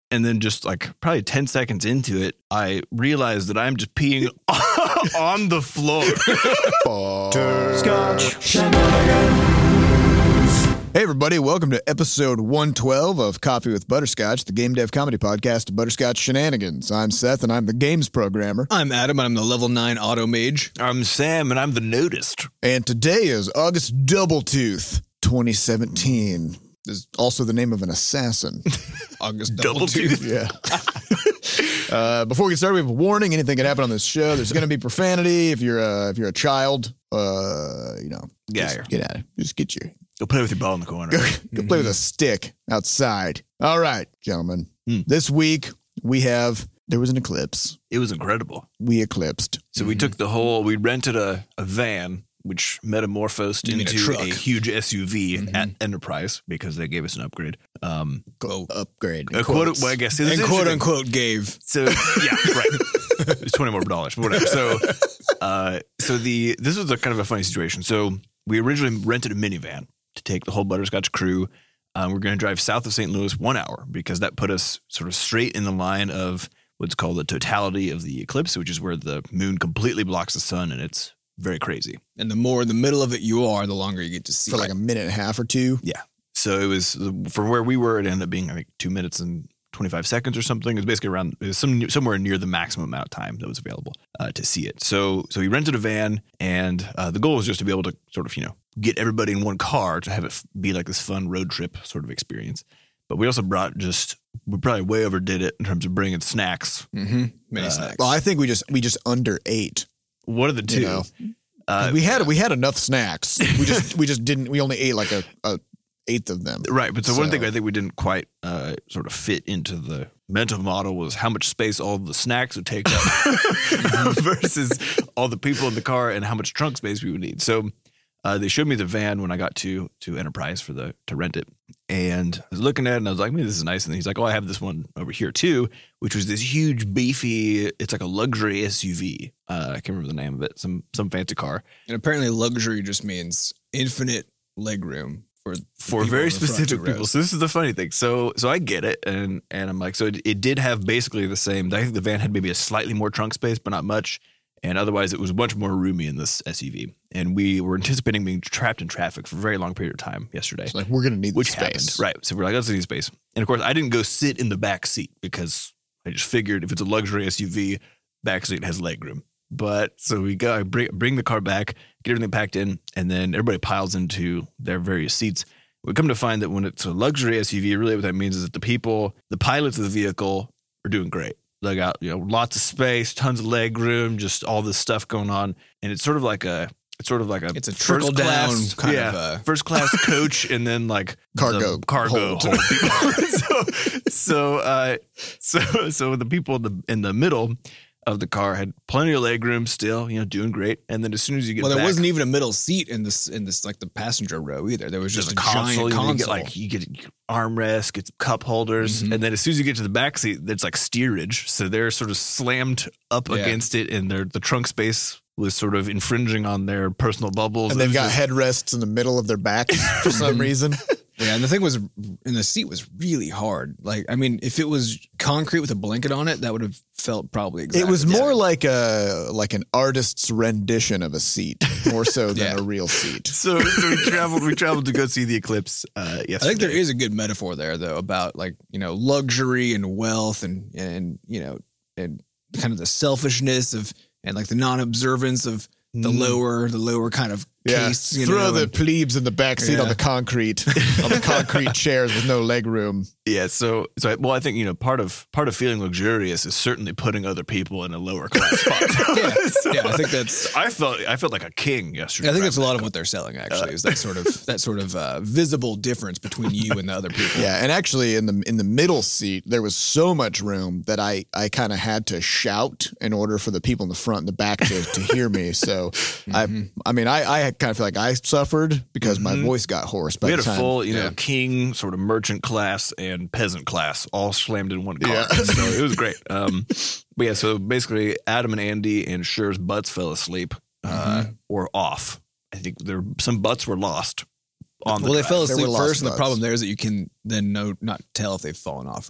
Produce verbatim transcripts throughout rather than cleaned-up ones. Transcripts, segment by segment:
And then just like probably ten seconds into it, I realized that I'm just peeing on the floor. Butterscotch Shenanigans. Hey everybody, welcome to episode one twelve of Coffee with Butterscotch, the game dev comedy podcast of Butterscotch Shenanigans. I'm Seth and I'm the games programmer. I'm Adam and I'm the level nine auto mage. I'm Sam and I'm the nudist. And today is August Doubletooth, twenty seventeen. Is also the name of an assassin. August Doubletooth. Yeah. uh, before we get started, we have a warning. Anything can happen on this show. There's going to be profanity. If you're a, if you're a child, uh, you know, Yeah, just get out of it. Just get your Go play with your ball in the corner. go, go play with a stick outside. All right, gentlemen. Hmm. This week we have there was an eclipse. It was incredible. We eclipsed. So we took the whole, we rented a, a van, which metamorphosed You mean a into truck. a, huge S U V Mhm. at Enterprise because they gave us an upgrade. Um, Go Upgrade. a quote, well, I guess. this is and quote interesting. unquote gave. So yeah, right. It's twenty more dollars, but whatever. So, uh, so the this was a kind of a funny situation. So we originally rented a minivan to take the whole Butterscotch crew. Um, we're going to drive south of Saint Louis one hour because that put us sort of straight in the line of what's called the totality of the eclipse, which is where the moon completely blocks the sun, and it's very crazy. And the more in the middle of it you are, the longer you get to see For it. like a minute and a half or two. Yeah. So it was from where we were. It ended up being I think two minutes and twenty-five seconds or something. It was basically around it was some somewhere near the maximum amount of time that was available uh, to see it. So so we rented a van, and uh, the goal was just to be able to sort of you know get everybody in one car to have it f- be like this fun road trip sort of experience. But we also brought just we probably way overdid it in terms of bringing snacks. Mm-hmm. Many Uh, snacks. Well, I think we just we just under ate. What are the two? You know, uh, we had we had enough snacks. We just we just didn't. We only ate like a, a eighth of them. Right, but so, one So- thing I think we didn't quite uh, sort of fit into the mental model was how much space all the snacks would take up versus all the people in the car and how much trunk space we would need. So uh, they showed me the van when I got to to Enterprise for the to rent it, and I was looking at it and I was like, "Man, this is nice." And he's like, "Oh, I have this one over here too," which was this huge, beefy. It's like a luxury S U V. Uh, I can't remember the name of it. Some some fancy car. and apparently luxury just means infinite legroom for the for people very in the front specific two people. rows. So this is the funny thing. So so I get it, and and I'm like, so it, it did have basically the same. I think the van had maybe a slightly more trunk space, but not much. And otherwise, it was much more roomy in this S U V. And we were anticipating being trapped in traffic for a very long period of time yesterday, It's like we're gonna need which the space. happened. Right. So we're like, let's need space. And of course, I didn't go sit in the back seat because I just figured if it's a luxury S U V, back seat has leg room. But so we go, I bring, bring the car back, get everything packed in, and then everybody piles into their various seats. We come to find that when it's a luxury S U V, really what that means is that the people, the pilots of the vehicle are doing great. They got, you know, lots of space, tons of leg room, just all this stuff going on. And it's sort of like a, it's sort of like a, It's a first trickle down class- kind yeah, of a- first class coach and then like Cargo the cargo hold. hold people. so, so, uh, so, so the people in the, in the middle of the car had plenty of leg room still, you know, doing great. And then as soon as you get Well, there back, wasn't even a middle seat in this in this like the passenger row either. There was there's just a a, console, giant you, know, console. you get like you get armrest, get cup holders, Mhm. and then as soon as you get to the back seat, it's like steerage. So they're sort of slammed up Yeah. against it, and their the trunk space was sort of infringing on their personal bubbles. And It they've was got just- headrests in the middle of their backs for some reason. Yeah, and the thing was, and the seat was really hard. Like, I mean, if it was concrete with a blanket on it, that would have felt probably exactly. It was the more same. like a like an artist's rendition of a seat, more so than Yeah. a real seat. So, so we traveled. We traveled to go see the eclipse. Uh, yesterday. I think there is a good metaphor there, though, about like you know luxury and wealth and and you know and kind of the selfishness of and like the non-observance of the Mm. lower the lower kind of Yeah, case. You throw know, the and- plebes in the back seat on Yeah. the concrete, on the concrete chairs with no leg room. Yeah. So, so I, well, I think you know part of part of feeling luxurious is certainly putting other people in a lower class spot. yeah, So yeah, I think that's. I felt I felt like a king yesterday. I think that's a driving lot that of what they're selling. Actually, is that sort of that sort of uh, visible difference between you and the other people. Yeah, and actually in the in the middle seat there was so much room that I I kind of had to shout in order for the people in the front and the back to, to hear me. So I I mean I I kind of feel like I suffered because my voice got hoarse. By We had the a time. full, you know, yeah. king, sort of merchant class and peasant class all slammed in one car. Yeah. So it was great. Um, but yeah, so basically Adam and Andy and Sher's butts fell asleep uh, or off. I think there some butts were lost on the Well, they drive. fell There were asleep lost first, and the butts. problem there is that you can then no not tell if they've fallen off or not.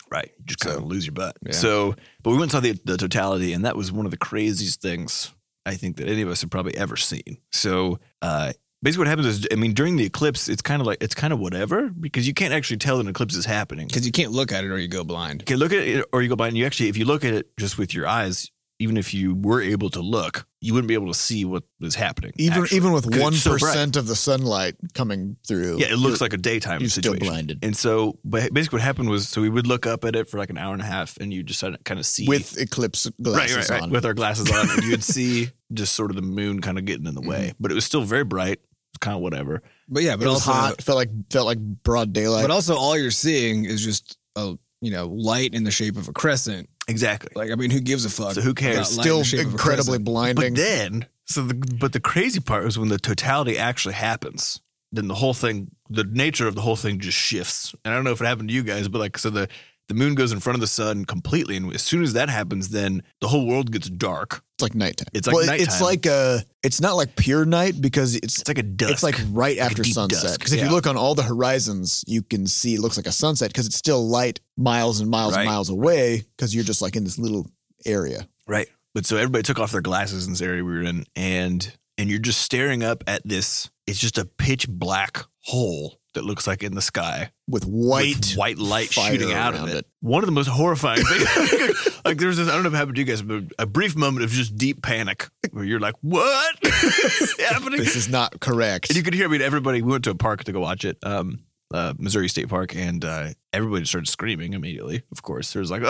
Right. You just kind So, of lose your butt. yeah. So, but we went and saw the, the totality, and that was one of the craziest things I think that any of us have probably ever seen. So, uh, basically what happens is, I mean, during the eclipse, it's kind of like, it's kind of whatever, because you can't actually tell an eclipse is happening. Because you can't look at it or you go blind. You can look at it or you go by, and you actually, if you look at it just with your eyes, even if you were able to look, you wouldn't be able to see what was happening. Even actually, even with 'cause one it's so bright. percent of the sunlight coming through. Yeah, it looks like a daytime you're situation. still blinded. And so, but basically what happened was, so we would look up at it for like an hour and a half, and you just kind of see. With eclipse right, glasses right, right, on. with our glasses on, and you'd see just sort of the moon kind of getting in the way. But it was still very bright. It's kind of whatever. But yeah, but it was also hot. Felt like felt like broad daylight. but also all you're seeing is just a you know light in the shape of a crescent. Exactly. Like I mean, who gives a fuck? So who cares? about light in Still the shape of a incredibly crescent? blinding. But then, so the but the crazy part was when the totality actually happens. Then the whole thing, the nature of the whole thing just shifts. And I don't know if it happened to you guys, but like, so the the moon goes in front of the sun completely, and as soon as that happens, then the whole world gets dark. It's like nighttime. It's like well, nighttime. It's like a. It's not like pure night because it's. It's like a dusk. It's like right Like a after deep sunset. dusk. Because if Yeah. you look on all the horizons, you can see it looks like a sunset because it's still light miles and miles Right. and miles away because you're just like in this little area. Right. But so everybody took off their glasses in this area we were in, and and you're just staring up at this. It's just a pitch black hole that looks like in the sky With white, with white light fire shooting out of around it. it. One of the most horrifying things. Like there was this, I don't know if it happened to you guys, but a brief moment of just deep panic where you're like, what is happening? This is not correct. And you could hear, I mean, everybody, we went to a park to go watch it, um, uh, Missouri State Park, and uh, everybody started screaming immediately. Of course, there's like,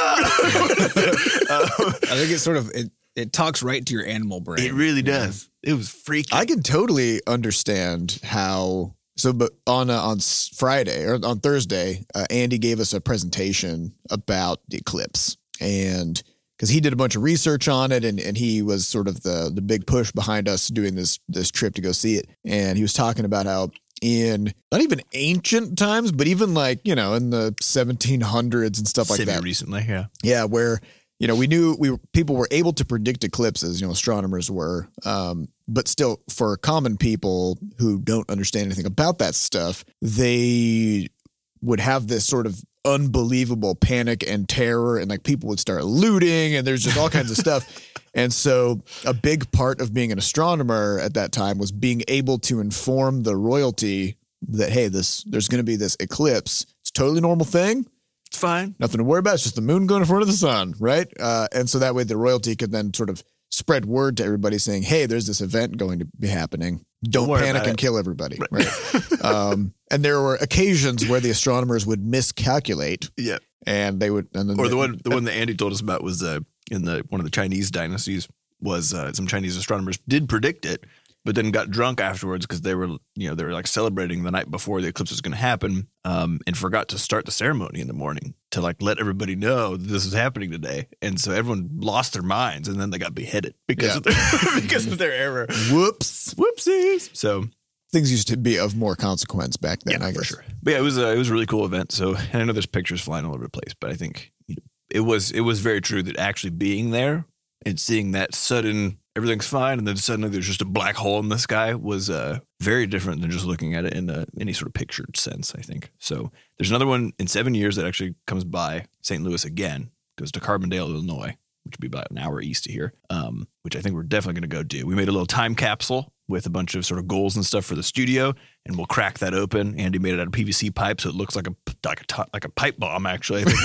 ah! Uh, I think it sort of it it talks right to your animal brain. it really does. It was freaky. I can totally understand how. So, but on uh, on s- Friday or on Thursday, uh, Andy gave us a presentation about the eclipse, and because he did a bunch of research on it, and, and he was sort of the the big push behind us doing this this trip to go see it, and he was talking about how in not even ancient times, but even like you know in the seventeen hundreds and stuff like Semi that, recently, yeah. yeah, where you know we knew we people were able to predict eclipses, you know, astronomers were, um, but still for common people who don't understand anything about that stuff, they would have this sort of unbelievable panic and terror, and like people would start looting, and there's just all kinds of stuff. And so a big part of being an astronomer at that time was being able to inform the royalty that, hey, this there's going to be this eclipse. It's a totally normal thing. It's fine. Nothing to worry about. It's just the moon going in front of the sun, right? Uh, and so that way the royalty could then sort of spread word to everybody saying, hey, there's this event going to be happening. Don't worry panic about and it. kill everybody, right? um, and there were occasions where the astronomers would miscalculate, Yeah. and they would, and then Or they- the one the one that Andy told us about was uh, in the one of the Chinese dynasties was uh, some Chinese astronomers did predict it, but then got drunk afterwards because they were you know they were like celebrating the night before the eclipse was going to happen, um, and forgot to start the ceremony in the morning to like let everybody know that this is happening today, and so everyone lost their minds, and then they got beheaded because Yeah. of their because of their error. whoops, Whoopsies. So things used to be of more consequence back then. yeah, I for guess. sure. But yeah, it was a, it was a really cool event. So and I know there's pictures flying all over the place, but I think you know, it was it was very true that actually being there and seeing that sudden everything's fine, and then suddenly there's just a black hole in the sky was uh, very different than just looking at it in a, any sort of pictured sense, I think. So there's another one in seven years that actually comes by Saint Louis again, goes to Carbondale, Illinois, which would be about an hour east of here, um, which I think we're definitely going to go do. We made a little time capsule with a bunch of sort of goals and stuff for the studio, and we'll crack that open. Andy made it out of P V C pipe, so it looks like a like a t- like a pipe bomb. Actually, I think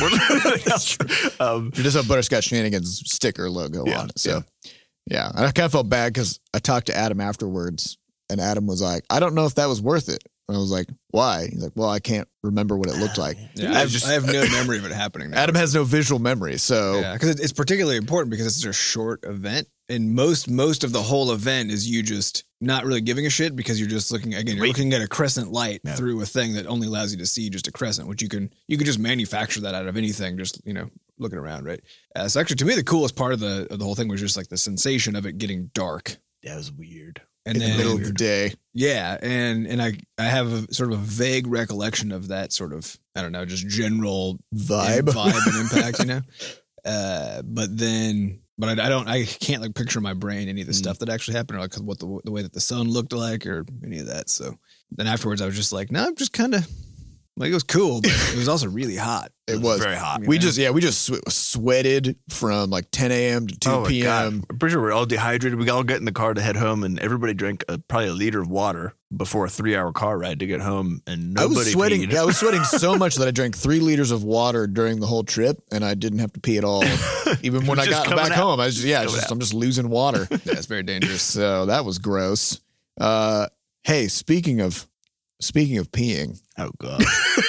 we're, um, It does have Butterscotch Shenanigans sticker logo Yeah, on it. So, yeah. And I kind of felt bad because I talked to Adam afterwards, and Adam was like, I don't know if that was worth it. And I was like, why? He's like, well, I can't remember what it looked like. Yeah, I I, have, just- I have no memory of it happening. Now. Adam has no visual memory. So, Yeah, because it's particularly important because it's a short event, and most most of the whole event is you just not really giving a shit because you're just looking again. You're Wait. looking at a crescent light Yeah. through a thing that only allows you to see just a crescent, which you can you can just manufacture that out of anything. Just you know looking around, right? Uh, so actually, to me, the coolest part of the of the whole thing was just like the sensation of it getting dark, that was weird. and in then the middle of the day. yeah, and and I I have a sort of a vague recollection of that sort of I don't know just general Vibe. vibe and impact, you know. Uh, but then, but I, I don't, I can't like picture in my brain any of the Mm. stuff that actually happened, or like what the the way that the sun looked like, or any of that. So then afterwards, I was just like, no, I'm just kind of Like it was cool, but it was also really hot. It was very hot. We just, yeah, we just sw- sweated from like ten a.m. to two Oh my p.m. God. I'm pretty sure we're all dehydrated. We all get in the car to head home, and everybody drank a, probably a liter of water before a three-hour car ride to get home, and nobody I was sweating. peed. Yeah, I was sweating so much that I drank three liters of water during the whole trip, and I didn't have to pee at all. Even when I Just got coming back out. home, I was just, yeah, it's Coming just, I'm just losing water. Yeah, it's very dangerous. So that was gross. Uh, hey, speaking of speaking of peeing, Oh God.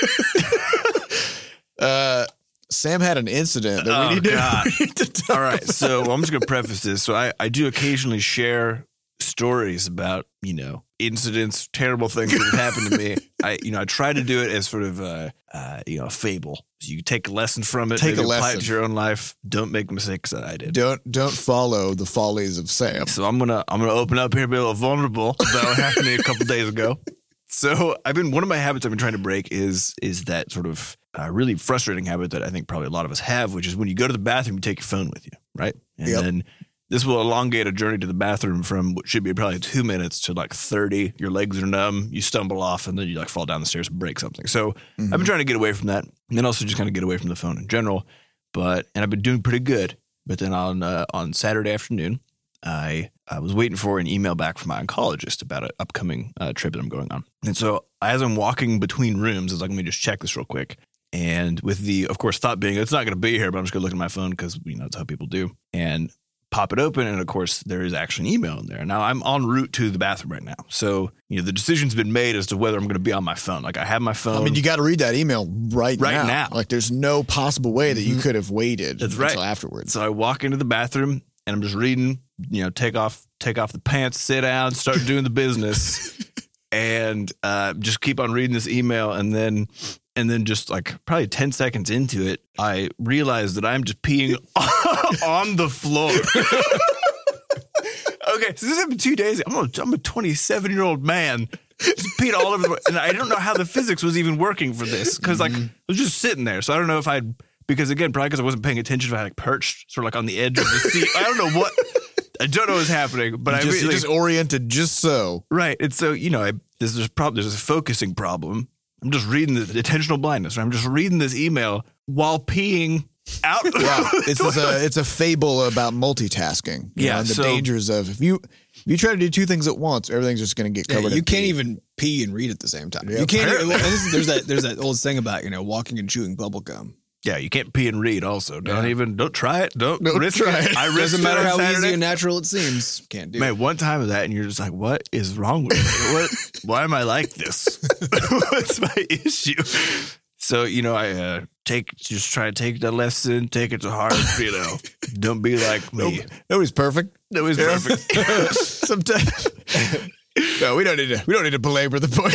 uh, Sam had an incident that Oh, we need to, God. we need to talk All right, so I'm just going to preface this. So I, I do occasionally share stories about, you know, incidents, terrible things that have happened to me. I, you know, I try to do it as sort of a, uh, you know, a fable. So you take a lesson from it, Take maybe a apply lesson. it to your own life. Don't make mistakes that I did. Don't don't follow the follies of Sam. So I'm gonna I'm gonna open up here, be a little vulnerable about what happened to me a couple days ago. So I've been one of my habits I've been trying to break is is that sort of uh, really frustrating habit that I think probably a lot of us have, which is when you go to the bathroom, you take your phone with you, right? And Yep. then this will elongate a journey to the bathroom from what should be probably two minutes to like thirty. Your legs are numb, you stumble off, and then you like fall down the stairs and break something. So I've been trying to get away from that, and then also just kind of get away from the phone in general. But and I've been doing pretty good. But then on uh, on Saturday afternoon, I I was waiting for an email back from my oncologist about an upcoming uh, trip that I'm going on. And so as I'm walking between rooms, I was like, let me just check this real quick. And with the, of course, thought being, it's not going to be here, but I'm just going to look at my phone because, you know, that's how people do. And pop it open. And of course, there is actually an email in there. Now I'm en route to the bathroom right now. So, you know, the decision's been made as to whether I'm going to be on my phone. Like I have my phone. I mean, you got to read that email right, Right now. now. Like, there's no possible way that you could have waited That's until right. afterwards. So I walk into the bathroom and I'm just reading, you know, take off, take off the pants, sit down, start doing the business, and uh, just keep on reading this email. And then, and then just like probably ten seconds into it, I realize that I'm just peeing on the floor. Okay, so this happened two days ago. I'm a, I'm a twenty-seven year old man. Just peed all over the, and I don't know how the physics was even working for this because like I was just sitting there. So I don't know if I'd, because again, probably because I wasn't paying attention, if I like perched sort of like on the edge of the seat. I don't know what, I don't know what's happening, but You I just, really, you just oriented just so. right. And so, you know, I, there's this problem, there's a focusing problem. I'm just reading the attentional blindness. Right? I'm just reading this email while peeing out. Yeah, it's it's a it's a fable about multitasking. You Yeah, know, and the so- dangers of if you if you try to do two things at once, everything's just going to get Yeah, covered. you in can't pee. even pee and read at the same time. Yeah, you can't. Even, apparently. and this is- there's that there's that old saying about, you know, walking and chewing bubble gum. Yeah, you can't pee and read also. Don't Yeah. even, don't try it. Don't, Don't risk try it. it. I risked Doesn't it matter on how Saturday. easy and natural it seems. Can't do it. Man, one time of that, and you're just like, what is wrong with me? What? Why am I like this? What's my issue? So, you know, I uh, take, just try to take the lesson, take it to heart, you know. Don't be like me. Nope. Nobody's perfect. That was Yeah. perfect. Sometimes. No, we don't need to. We don't need to belabor the point.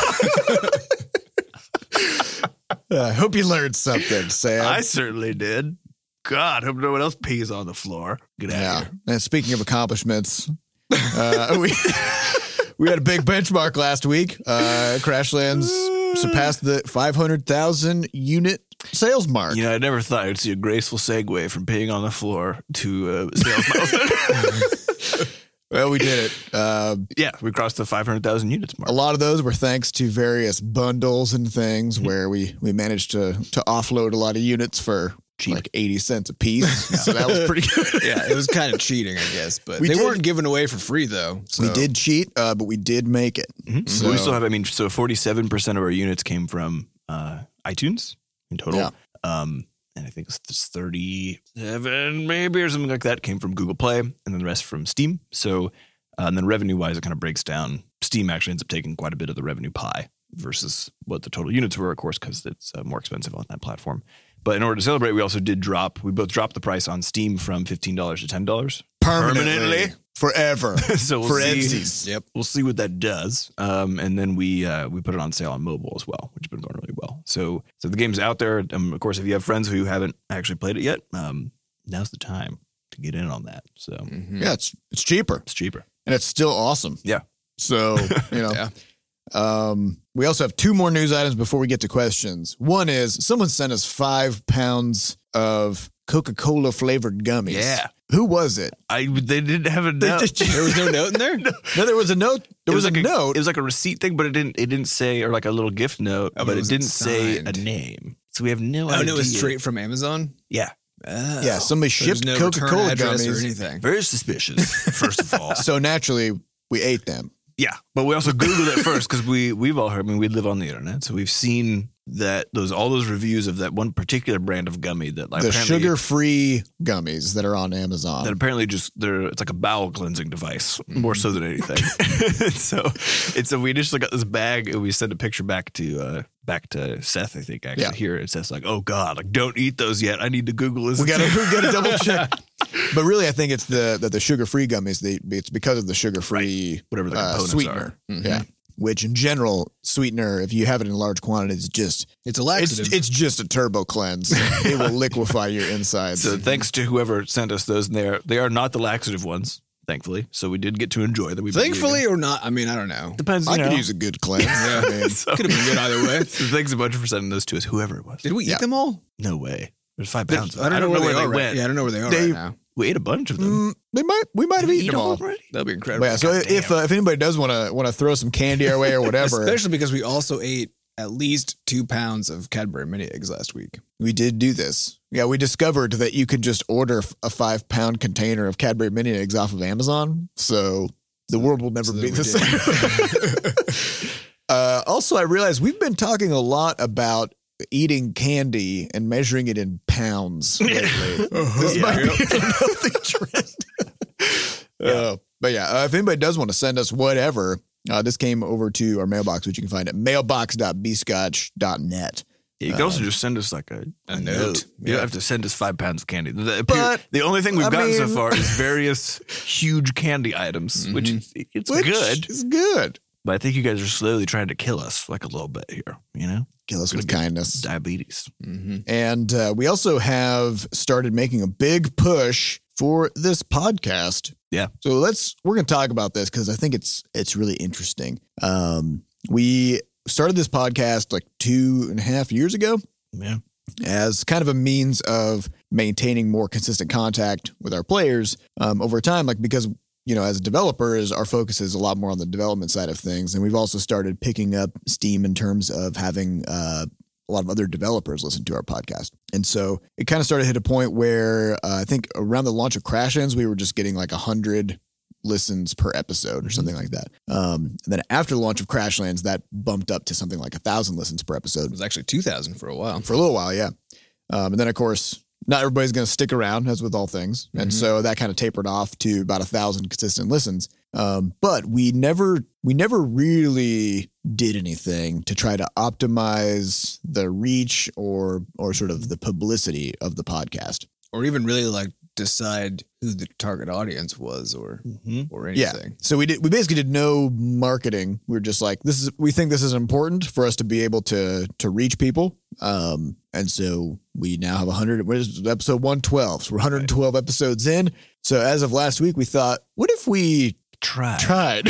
I hope you learned something, Sam. I certainly did. God, hope no one else pees on the floor. Get out yeah. of here. And speaking of accomplishments, uh, we we had a big benchmark last week. Uh, Crashlands surpassed the five hundred thousand unit sales mark. You know, I never thought I'd see a graceful segue from peeing on the floor to uh, sales milestone. Well, we did it. Uh, Yeah, we crossed the five hundred thousand units mark. a lot of those were thanks to various bundles and things Mm-hmm. where we we managed to to offload a lot of units for Cheap. like eighty cents a piece. So that was pretty good. Yeah, it was kind of cheating, I guess, but We they did- weren't given away for free though. So. We did cheat, uh, but we did make it. Mhm. So- we still have, I mean, so forty-seven percent of our units came from uh, iTunes in total. Yeah. Um, and I think it's it's thirty-seven maybe or something like that came from Google Play, and then the rest from Steam. So, uh, and then revenue wise, it kind of breaks down. Steam actually ends up taking quite a bit of the revenue pie versus what the total units were, of course, because it's uh, more expensive on that platform. But in order to celebrate, we also did drop, we both dropped the price on Steam from fifteen dollars to ten dollars. Permanently. Permanently. Forever. So we'll For see. Edsies. Yep. We'll see what that does. Um, and then we uh, we put it on sale on mobile as well, which has been going really well. So so the game's out there. Um, of course, if you have friends who haven't actually played it yet, um, now's the time to get in on that. So Mhm. Yeah, it's it's cheaper it's cheaper. and it's still awesome. Yeah. So, you know, Yeah. um, we also have two more news items before we get to questions. One is someone sent us five pounds of Coca-Cola flavored gummies. Yeah. Who was it? I they didn't have a note. There was no note in there? No. No, there was a note. There It was, like a, note. It was like a receipt thing, but it didn't. It didn't say, or like a little gift note, Oh, but but it it wasn't didn't say a signed. name. So we have no Oh, idea. no, it was straight from Amazon? Yeah, Oh. Yeah, somebody So there's shipped no Coca-Cola return address gummies. or anything. very suspicious. First of all, So naturally, we ate them. yeah, but we also Googled it first because we we've all heard. I mean, we live on the internet, so we've seen that those all those reviews of that one particular brand of gummy that like The apparently- sugar-free gummies that are on Amazon. that apparently just they're it's like a bowel cleansing device more so than anything. so and so we initially got this bag and we sent a picture back to uh back to Seth, I think actually Yeah. here. It says like, oh God, like don't eat those yet. I need to Google this. We gotta, we gotta double check. But really, I think it's the that the sugar-free gummies. They, it's because of the sugar-free Whatever the uh, components sweetener. are. Yeah, which in general, sweetener, if you have it in large quantities, is just It's a it's laxative. it's just a turbo cleanse. It will liquefy your insides. So thanks to whoever sent us those, and they are they are not the laxative ones, thankfully. So we did get to enjoy them. We've been Thankfully eating or not, I mean, I don't know. them. Depends. I You could know. use a good cleanse. Yeah. I mean, So- Could have been good either way. So thanks a bunch for sending those to us, whoever it was. Did we eat Yeah. them all? No way. There's five pounds. I don't, know, where, they, are went. right. Yeah, I don't know where they are They- right now. We ate a bunch of them. mm, they might we might have Did we eaten eat them all all. of them already? That'd be But incredible. yeah, so if uh, if anybody does want to want to throw some candy our way or whatever, Especially because we also ate at least two pounds of Cadbury mini eggs last week. we did do this. Yeah, we discovered that you could just order a five pound container of Cadbury mini eggs off of Amazon. So the world will never so be we the same. uh, also, I realized we've been talking a lot about eating candy and measuring it in pounds lately. This Yeah. might be a healthy trend. Uh, but yeah, uh, if anybody does want to send us whatever, uh, this came over to our mailbox, which you can find at mailbox dot b scotch dot net. Yeah, you can also just send us like a, a a note. note. You Yeah. don't have to send us five pounds of candy. The, But, the only thing we've I gotten so mean- far is various huge candy items, which is, it's Which good. is good. But I think you guys are slowly trying to kill us like a little bit here, you know? Kill us with kindness. Diabetes. Mm-hmm. And uh, we also have started making a big push for this podcast. Yeah. So let's we're going to talk about this because I think it's it's really interesting. Um, we started this podcast like two and a half years ago Yeah. as kind of a means of maintaining more consistent contact with our players um, over time, like because. You know, as developers, our focus is a lot more on the development side of things. And we've also started picking up steam in terms of having uh, a lot of other developers listen to our podcast. And so it kind of started to hit a point where uh, I think around the launch of Crashlands, we were just getting like one hundred listens per episode or something like that. Um, and then after the launch of Crashlands, that bumped up to something like one thousand listens per episode It was actually two thousand for a while. for a little while, yeah. Um, and then, of course, not everybody's going to stick around, as with all things. And so that kind of tapered off to about a thousand consistent listens. Um, but we never, we never really did anything to try to optimize the reach or, or sort of the publicity of the podcast. Or even really like decide who the target audience was or Mm-hmm. or Yeah. anything. So we did, we basically did no marketing. We were just like, this is, we think this is important for us to be able to, to reach people. Um, and so we now have a hundred, what is episode one twelve? So we're one hundred twelve episodes in. So as of last week, we thought, what if we Try. tried?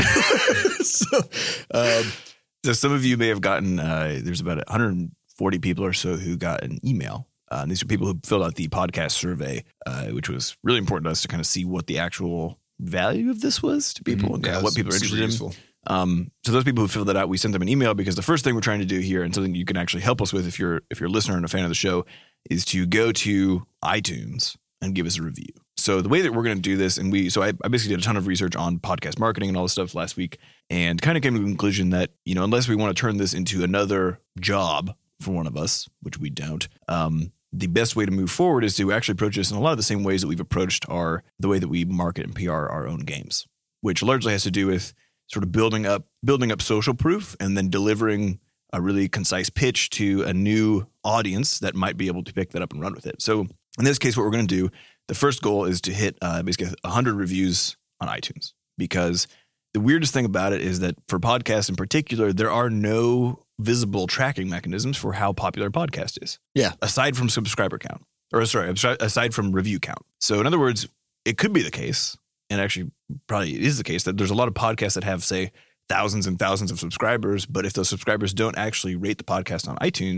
so, um, So some of you may have gotten, uh, there's about one hundred forty people or so who got an email. Uh, and these are people who filled out the podcast survey, uh, which was really important to us to kind of see what the actual value of this was to people and kind of what people are interested in. Um, so those people who filled that out, we sent them an email because the first thing we're trying to do here, and something you can actually help us with if you're if you're a listener and a fan of the show, is to go to iTunes and give us a review. So the way that we're going to do this, and we, so I, I basically did a ton of research on podcast marketing and all this stuff last week, and kind of came to the conclusion that, you know, unless we want to turn this into another job for one of us, which we don't, um, the best way to move forward is to actually approach this in a lot of the same ways that we've approached our the way that we market and P R our own games, which largely has to do with sort of building up building up social proof and then delivering a really concise pitch to a new audience that might be able to pick that up and run with it. So in this case, what we're going to do, the first goal is to hit uh, basically one hundred reviews on iTunes, because the weirdest thing about it is that for podcasts in particular, there are no visible tracking mechanisms for how popular a podcast is. Yeah. Aside from subscriber count, or sorry, aside from review count. So in other words, it could be the case, and actually probably it is the case, that there's a lot of podcasts that have, say, thousands and thousands of subscribers, but if those subscribers don't actually rate the podcast on iTunes,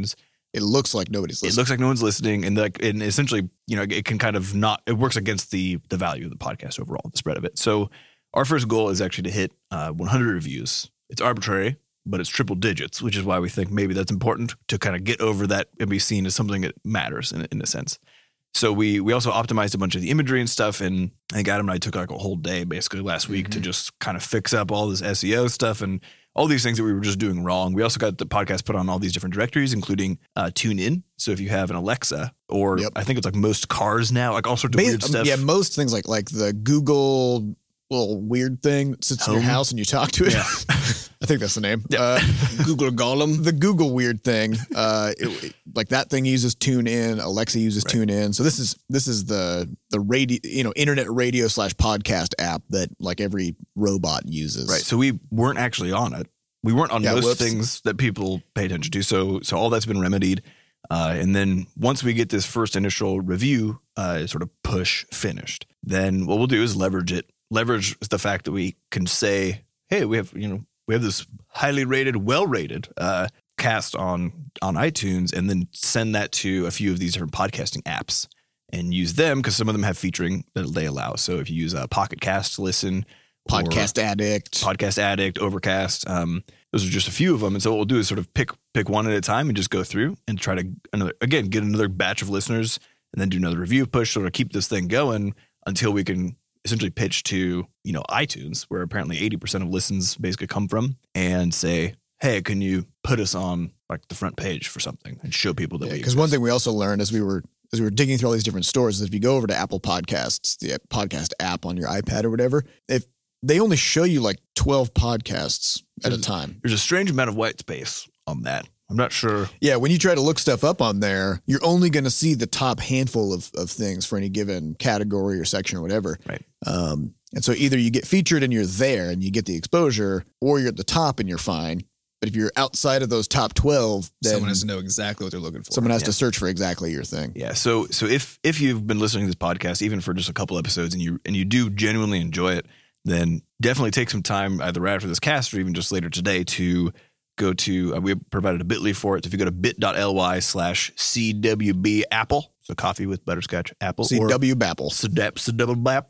it looks like nobody's listening. It looks like no one's listening, and like, and essentially, you know, it can kind of not. It works against the the value of the podcast overall, the spread of it. So our first goal is actually to hit uh, one hundred reviews. It's arbitrary, but it's triple digits, which is why we think maybe that's important to kind of get over that and be seen as something that matters in, in a sense. So we we also optimized a bunch of the imagery and stuff, and I think Adam and I took like a whole day basically last week mm-hmm. to just kind of fix up all this S E O stuff and all these things that we were just doing wrong. We also got the podcast put on all these different directories, including uh, TuneIn. So if you have an Alexa, or yep. I think it's like most cars now, like all sorts of Bas- weird stuff. Yeah, most things like like the Google little weird thing that sits Home. in your house and you talk to it. Yeah. I think that's the name. Yeah. Uh, Google Gollum. The Google weird thing. Uh, it, it, like that thing uses TuneIn. Alexa uses right. TuneIn. So this is this is the the radio, you know, internet radio slash podcast app that like every robot uses. Right. So we weren't actually on it. We weren't on yeah, most whoops. things that people pay attention to. So so all that's been remedied. Uh, and then once we get this first initial review, uh, sort of push finished, then what we'll do is leverage it. Leverage the fact that we can say, hey, we have, you know, we have this highly rated, well-rated uh, cast on on iTunes, and then send that to a few of these different podcasting apps and use them because some of them have featuring that they allow. So if you use a Pocket Cast to listen, Podcast Addict, Podcast Addict, Overcast, um, those are just a few of them. And so what we'll do is sort of pick pick one at a time and just go through and try to another again get another batch of listeners, and then do another review push, sort of keep this thing going until we can essentially pitch to, you know, iTunes, where apparently eighty percent of listens basically come from, and say, hey, can you put us on like the front page for something and show people that yeah, we Because one thing we also learned as we were as we were digging through all these different stores is if you go over to Apple Podcasts, the podcast app on your iPad or whatever, if they only show you like twelve podcasts at there's, a time. There's a strange amount of white space on that. I'm not sure. Yeah, when you try to look stuff up on there, you're only going to see the top handful of, of things for any given category or section or whatever. Right. Um, and so either you get featured and you're there and you get the exposure, or you're at the top and you're fine. But if you're outside of those top twelve, then someone has to know exactly what they're looking for. Someone has yeah. to search for exactly your thing. Yeah. So so if if you've been listening to this podcast, even for just a couple episodes, and you and you do genuinely enjoy it, then definitely take some time either right after this cast or even just later today to go to, uh, we provided a bit dot l y for it. So if you go to bit.ly slash CWB Apple, so coffee with butterscotch apple. C W Bapple. Sadap, Sadap, Bap.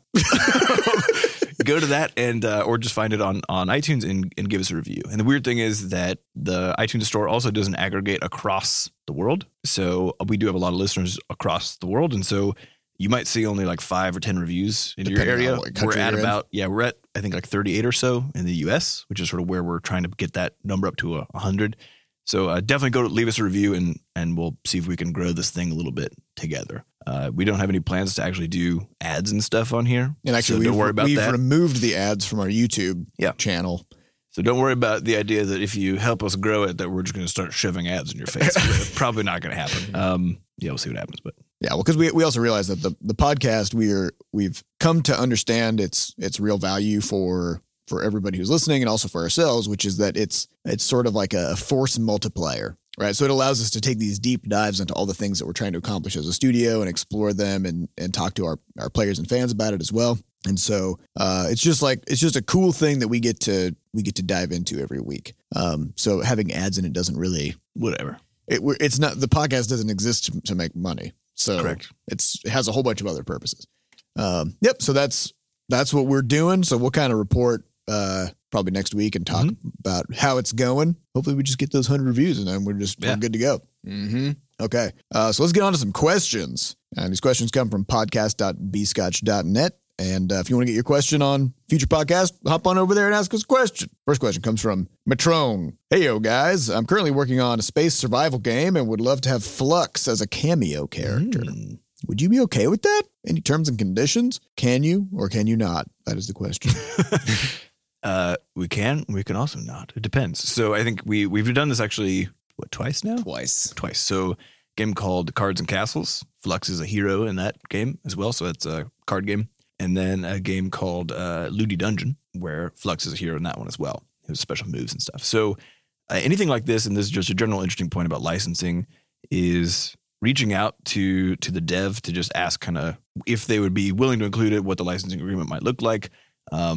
Go to that and, uh, or just find it on, on iTunes and, and give us a review. And the weird thing is that the iTunes store also doesn't aggregate across the world. So we do have a lot of listeners across the world. And so you might see only like five or ten reviews in Depending your area. We're at about, in. yeah, we're at, I think like thirty-eight or so in the U S, which is sort of where we're trying to get that number up to a hundred. So uh, definitely go to leave us a review and, and we'll see if we can grow this thing a little bit together. Uh, we don't have any plans to actually do ads and stuff on here. And actually, so don't worry about we've that. removed the ads from our YouTube yeah. channel. So don't worry about the idea that if you help us grow it, that we're just going to start shoving ads in your face. Probably not going to happen. Um, yeah, we'll see what happens. But yeah, well, because we we also realize that the the podcast we are we've come to understand its its real value for for everybody who's listening and also for ourselves, which is that it's it's sort of like a force multiplier. Right. So it allows us to take these deep dives into all the things that we're trying to accomplish as a studio and explore them and, and talk to our, our players and fans about it as well. And so uh, it's just like it's just a cool thing that we get to we get to dive into every week. Um, so having ads in it doesn't really whatever. It, it's not the podcast doesn't exist to, to make money. So Correct. it's it has a whole bunch of other purposes. Um, yep. So that's that's what we're doing. So we'll kind of report uh, probably next week and talk mm-hmm. about how it's going. Hopefully we just get those one hundred reviews and then we're just yeah. we're good to go. Mm-hmm. Okay. Uh, so let's get on to some questions. And these questions come from podcast dot b scotch dot net. And uh, if you want to get your question on future podcast, hop on over there and ask us a question. First question comes from Matrone. Hey, yo, guys. I'm currently working on a space survival game and would love to have Flux as a cameo character. Mm. Would you be okay with that? Any terms and conditions? Can you or can you not? That is the question. uh, we can. We can also not. It depends. So I think we, we've done this actually, what, twice now? Twice. Twice. So a game called Cards and Castles. Flux is a hero in that game as well. So it's a card game. And then a game called uh, Ludi Dungeon, where Flux is a hero in that one as well. It was special moves and stuff. So uh, anything like this, and this is just a general interesting point about licensing, is reaching out to to the dev to just ask kind of if they would be willing to include it, what the licensing agreement might look like, um,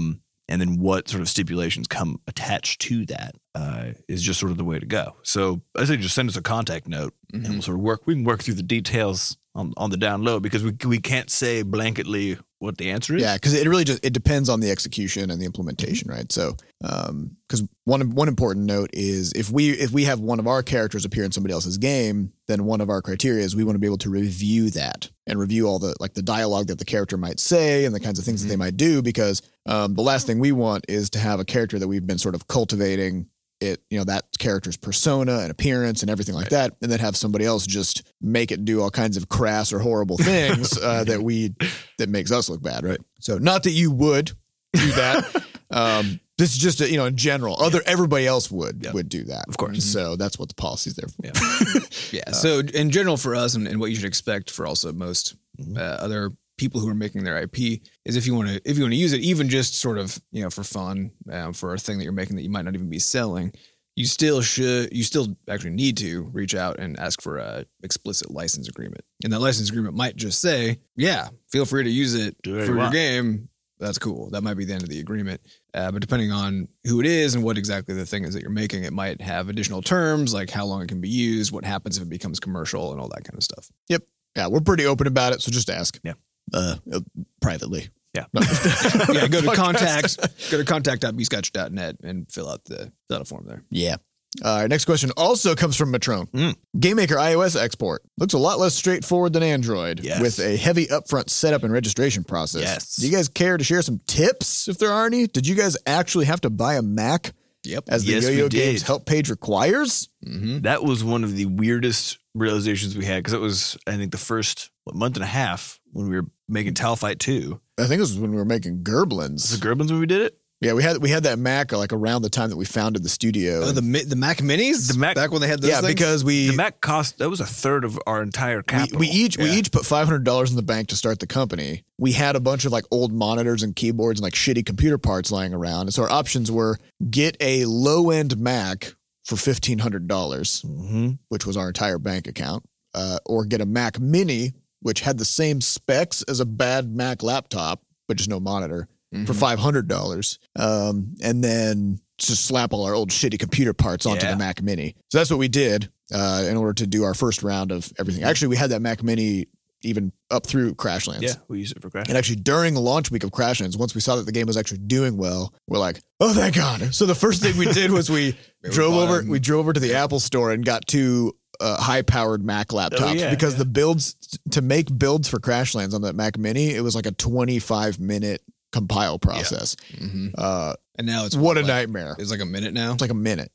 and then what sort of stipulations come attached to that uh, is just sort of the way to go. So I say just send us a contact note, Mm-hmm. and we'll sort of work. We can work through the details on on the down low, because we we can't say blanketly what the answer is. Yeah, because it really just it depends on the execution and the implementation, right? So, um, because one one important note is if we if we have one of our characters appear in somebody else's game, then one of our criteria is we want to be able to review that and review all the like the dialogue that the character might say and the kinds of things Mm-hmm. that they might do. Because um, the last thing we want is to have a character that we've been sort of cultivating it, you know, that character's persona and appearance and everything like that, and then have somebody else just make it do all kinds of crass or horrible things uh, that we that makes us look bad, right? So, not that you would do that. um, this is just a, you know, in general, other everybody else would Yeah. would do that, Of course. So that's what the policy's there for. Yeah. Yeah. So in general for us, and, and what you should expect for also most Mhm. uh, other people who are making their I P, is if you want to if you want to use it, even just sort of, you know, for fun, um, for a thing that you're making that you might not even be selling, you still should you still actually need to reach out and ask for a explicit license agreement. And that license agreement might just say, yeah, feel free to use it Do whatever for you your want. game. That's cool. That might be the end of the agreement. Uh, but depending on who it is and what exactly the thing is that you're making, it might have additional terms, like how long it can be used, what happens if it becomes commercial, and all that kind of stuff. Yeah, we're pretty open about it, so just ask. Yeah. uh, uh, privately. Yeah. No. Yeah, go to Podcast. contact, go to contact dot b scotch dot net and fill out the fill out a form there. Yeah. All right, next question also comes from Matrone. Mm. GameMaker iOS export looks a lot less straightforward than Android, Yes. with a heavy upfront setup and registration process. Yes. Do you guys care to share some tips, if there are any? Did you guys actually have to buy a Mac, Yep. as the Yes, we Yo-Yo Games did. help page requires? Mm-hmm. That was one of the weirdest realizations we had, because it was, I think, the first what, month and a half when we were making Tile Fight two. I think this was when we were making Gerblins. Was it Gerblins when we did it? Yeah, we had we had that Mac like around the time that we founded the studio. Oh, the Mi- the Mac Minis, The Mac- back when they had those. yeah, things? because we The Mac cost, that was a third of our entire we, capital. we each we Yeah. each put five hundred dollars in the bank to start the company. We had a bunch of like old monitors and keyboards and like shitty computer parts lying around. And so our options were get a low end Mac for fifteen hundred dollars, Mhm. which was our entire bank account, uh, or get a Mac Mini, which had the same specs as a bad Mac laptop, but just no monitor, for Mhm. five hundred dollars. Um, and then just slap all our old shitty computer parts onto Yeah. the Mac Mini. So that's what we did uh, in order to do our first round of everything. Actually, we had that Mac Mini even up through Crashlands. Yeah, we used it for Crash. And actually, during the launch week of Crashlands, once we saw that the game was actually doing well, we're like, "Oh, thank God!" So the first thing we did was we we drove bought over. them. We drove over to the Apple Store and got two uh, high-powered Mac laptops Oh, yeah, because yeah. the builds to make builds for Crashlands on that Mac Mini, it was like a twenty-five minute compile process. Mhm. Uh, And now it's what a like, nightmare! It's like a minute now. It's like a minute.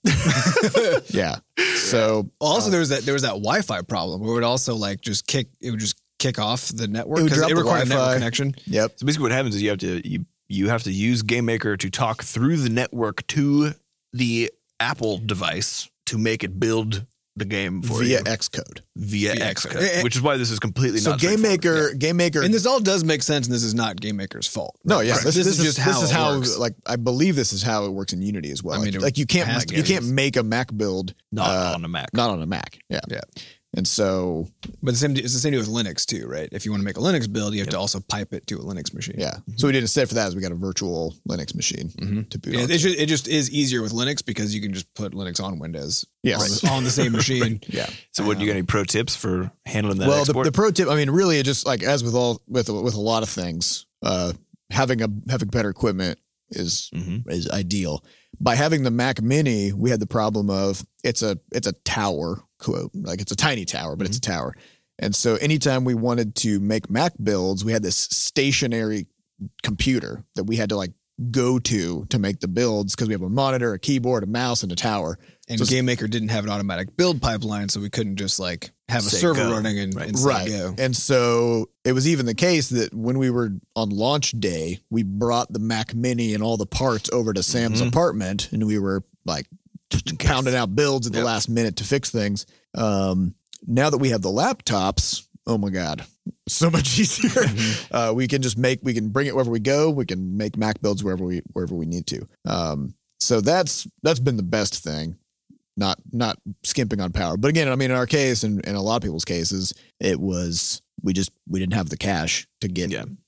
yeah. So Also, uh, there was that there was that Wi-Fi problem where it would also like just kick it would just kick off the network It would because drop it the required a network Wi-Fi. connection. yep. So basically what happens is you have to you you have to use GameMaker to talk through the network to the Apple device to make it build the game for Via you Xcode. via Via Xcode, Xcode. which is why this is completely So not Game straightforward. Maker, Game Maker. And this all does make sense, and this is not Game Maker's fault. No, yeah, Right. this, this, is just how this is this is how how it works. like I believe this is how it works in Unity as well. I mean, like, it like you can't has like, to you be. can't make a Mac build not uh, on a Mac. not on a Mac. Yeah, Yeah. And so But the same, it's the same deal with Linux too, right? If you want to make a Linux build, you have to also pipe it to a Linux machine. yeah, so we did instead for that is we got a virtual Linux machine Mhm. to boot. Yeah, onto. it just, it just is easier with Linux because you can just put Linux on Windows Yes. on, the, on the same machine. yeah. So what do you got any pro tips for handling that Well, the, export? the pro tip, I mean, really, it just like as with all with with a lot of things, uh, having a having better equipment is Mhm. is ideal. By having the Mac Mini, we had the problem of it's a it's a tower, quote, like it's a tiny tower, but it's a tower. And so anytime we wanted to make Mac builds, we had this stationary computer that we had to like go to to make the builds because we have a monitor, a keyboard, a mouse, and a tower. And So- Game Maker didn't have an automatic build pipeline, so we couldn't just like have a Say server go. running and, Right. and say Right. go. And so it was even the case that when we were on launch day, we brought the Mac Mini and all the parts over to Sam's Mhm. apartment, and we were like Just in case. pounding out builds at the Yep. last minute to fix things. Um, now that we have the laptops, oh my God, so much easier. Mm-hmm. uh, we can just make, we can bring it wherever we go. We can make Mac builds wherever we, wherever we need to. Um, so that's, that's been the best thing. Not, not skimping on power. But again, I mean, in our case and in a lot of people's cases, it was, we just, we didn't have the cash to get, Yeah.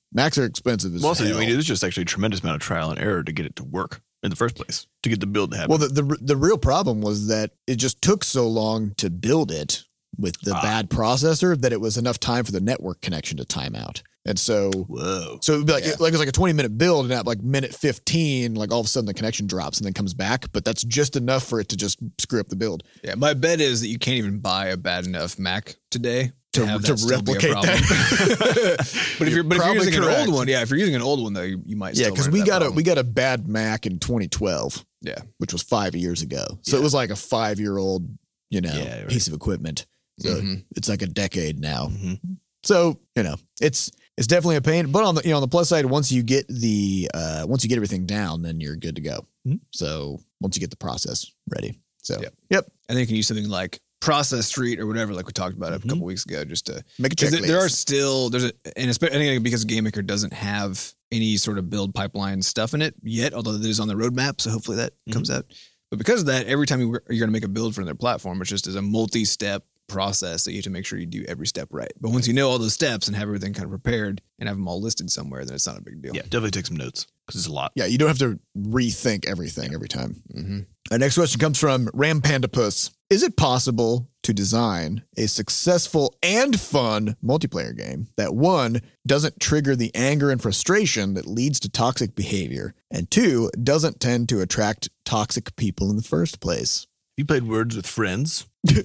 Macs are expensive as Well, also, hell. I mean, there's just actually a tremendous amount of trial and error to get it to work in the first place, to get the build to happen. Well, the, the the real problem was that it just took so long to build it with the Ah. bad processor that it was enough time for the network connection to time out. And so, Whoa. so it would be like, Yeah. it, like it was like a twenty minute build, and at like minute fifteen, like all of a sudden the connection drops and then comes back. But that's just enough for it to just screw up the build. Yeah, my bet is that you can't even buy a bad enough Mac today to, To- have to that still be a replicate problem. but if you're, but if you're probably using an correct. old one, yeah, if you're using an old one though, you, you might. Yeah, still because run we into that got a problem. we got a bad Mac in twenty twelve, yeah. which was five years ago. So Yeah. it was like a five year old, you know, Yeah, right. piece of equipment. So Mhm. it's like a decade now. Mhm. So, you know, it's it's definitely a pain. But on the you know, on the plus side, once you get the uh once you get everything down, then you're good to go. Mhm. So once you get the process ready. So Yep. yep. And then you can use something like Process Street or whatever, like we talked about it Mhm. a couple weeks ago, just to Make a because checklist. there, there are still there's a and especially because GameMaker doesn't have any sort of build pipeline stuff in it yet, although it is on the roadmap, so hopefully that Mhm. comes out. But because of that, every time you, you're going to make a build for their platform, it's just as a multi-step process that you have to make sure you do every step right. But once you know all those steps and have everything kind of prepared and have them all listed somewhere, then it's not a big deal. Yeah, definitely take some notes because it's a lot. yeah, you don't have to rethink everything every time. Mm-hmm. Our next question comes from Ram Pandapus. Is it possible to design a successful and fun multiplayer game that one, doesn't trigger the anger and frustration that leads to toxic behavior, and two, doesn't tend to attract toxic people in the first place? You played Words with Friends.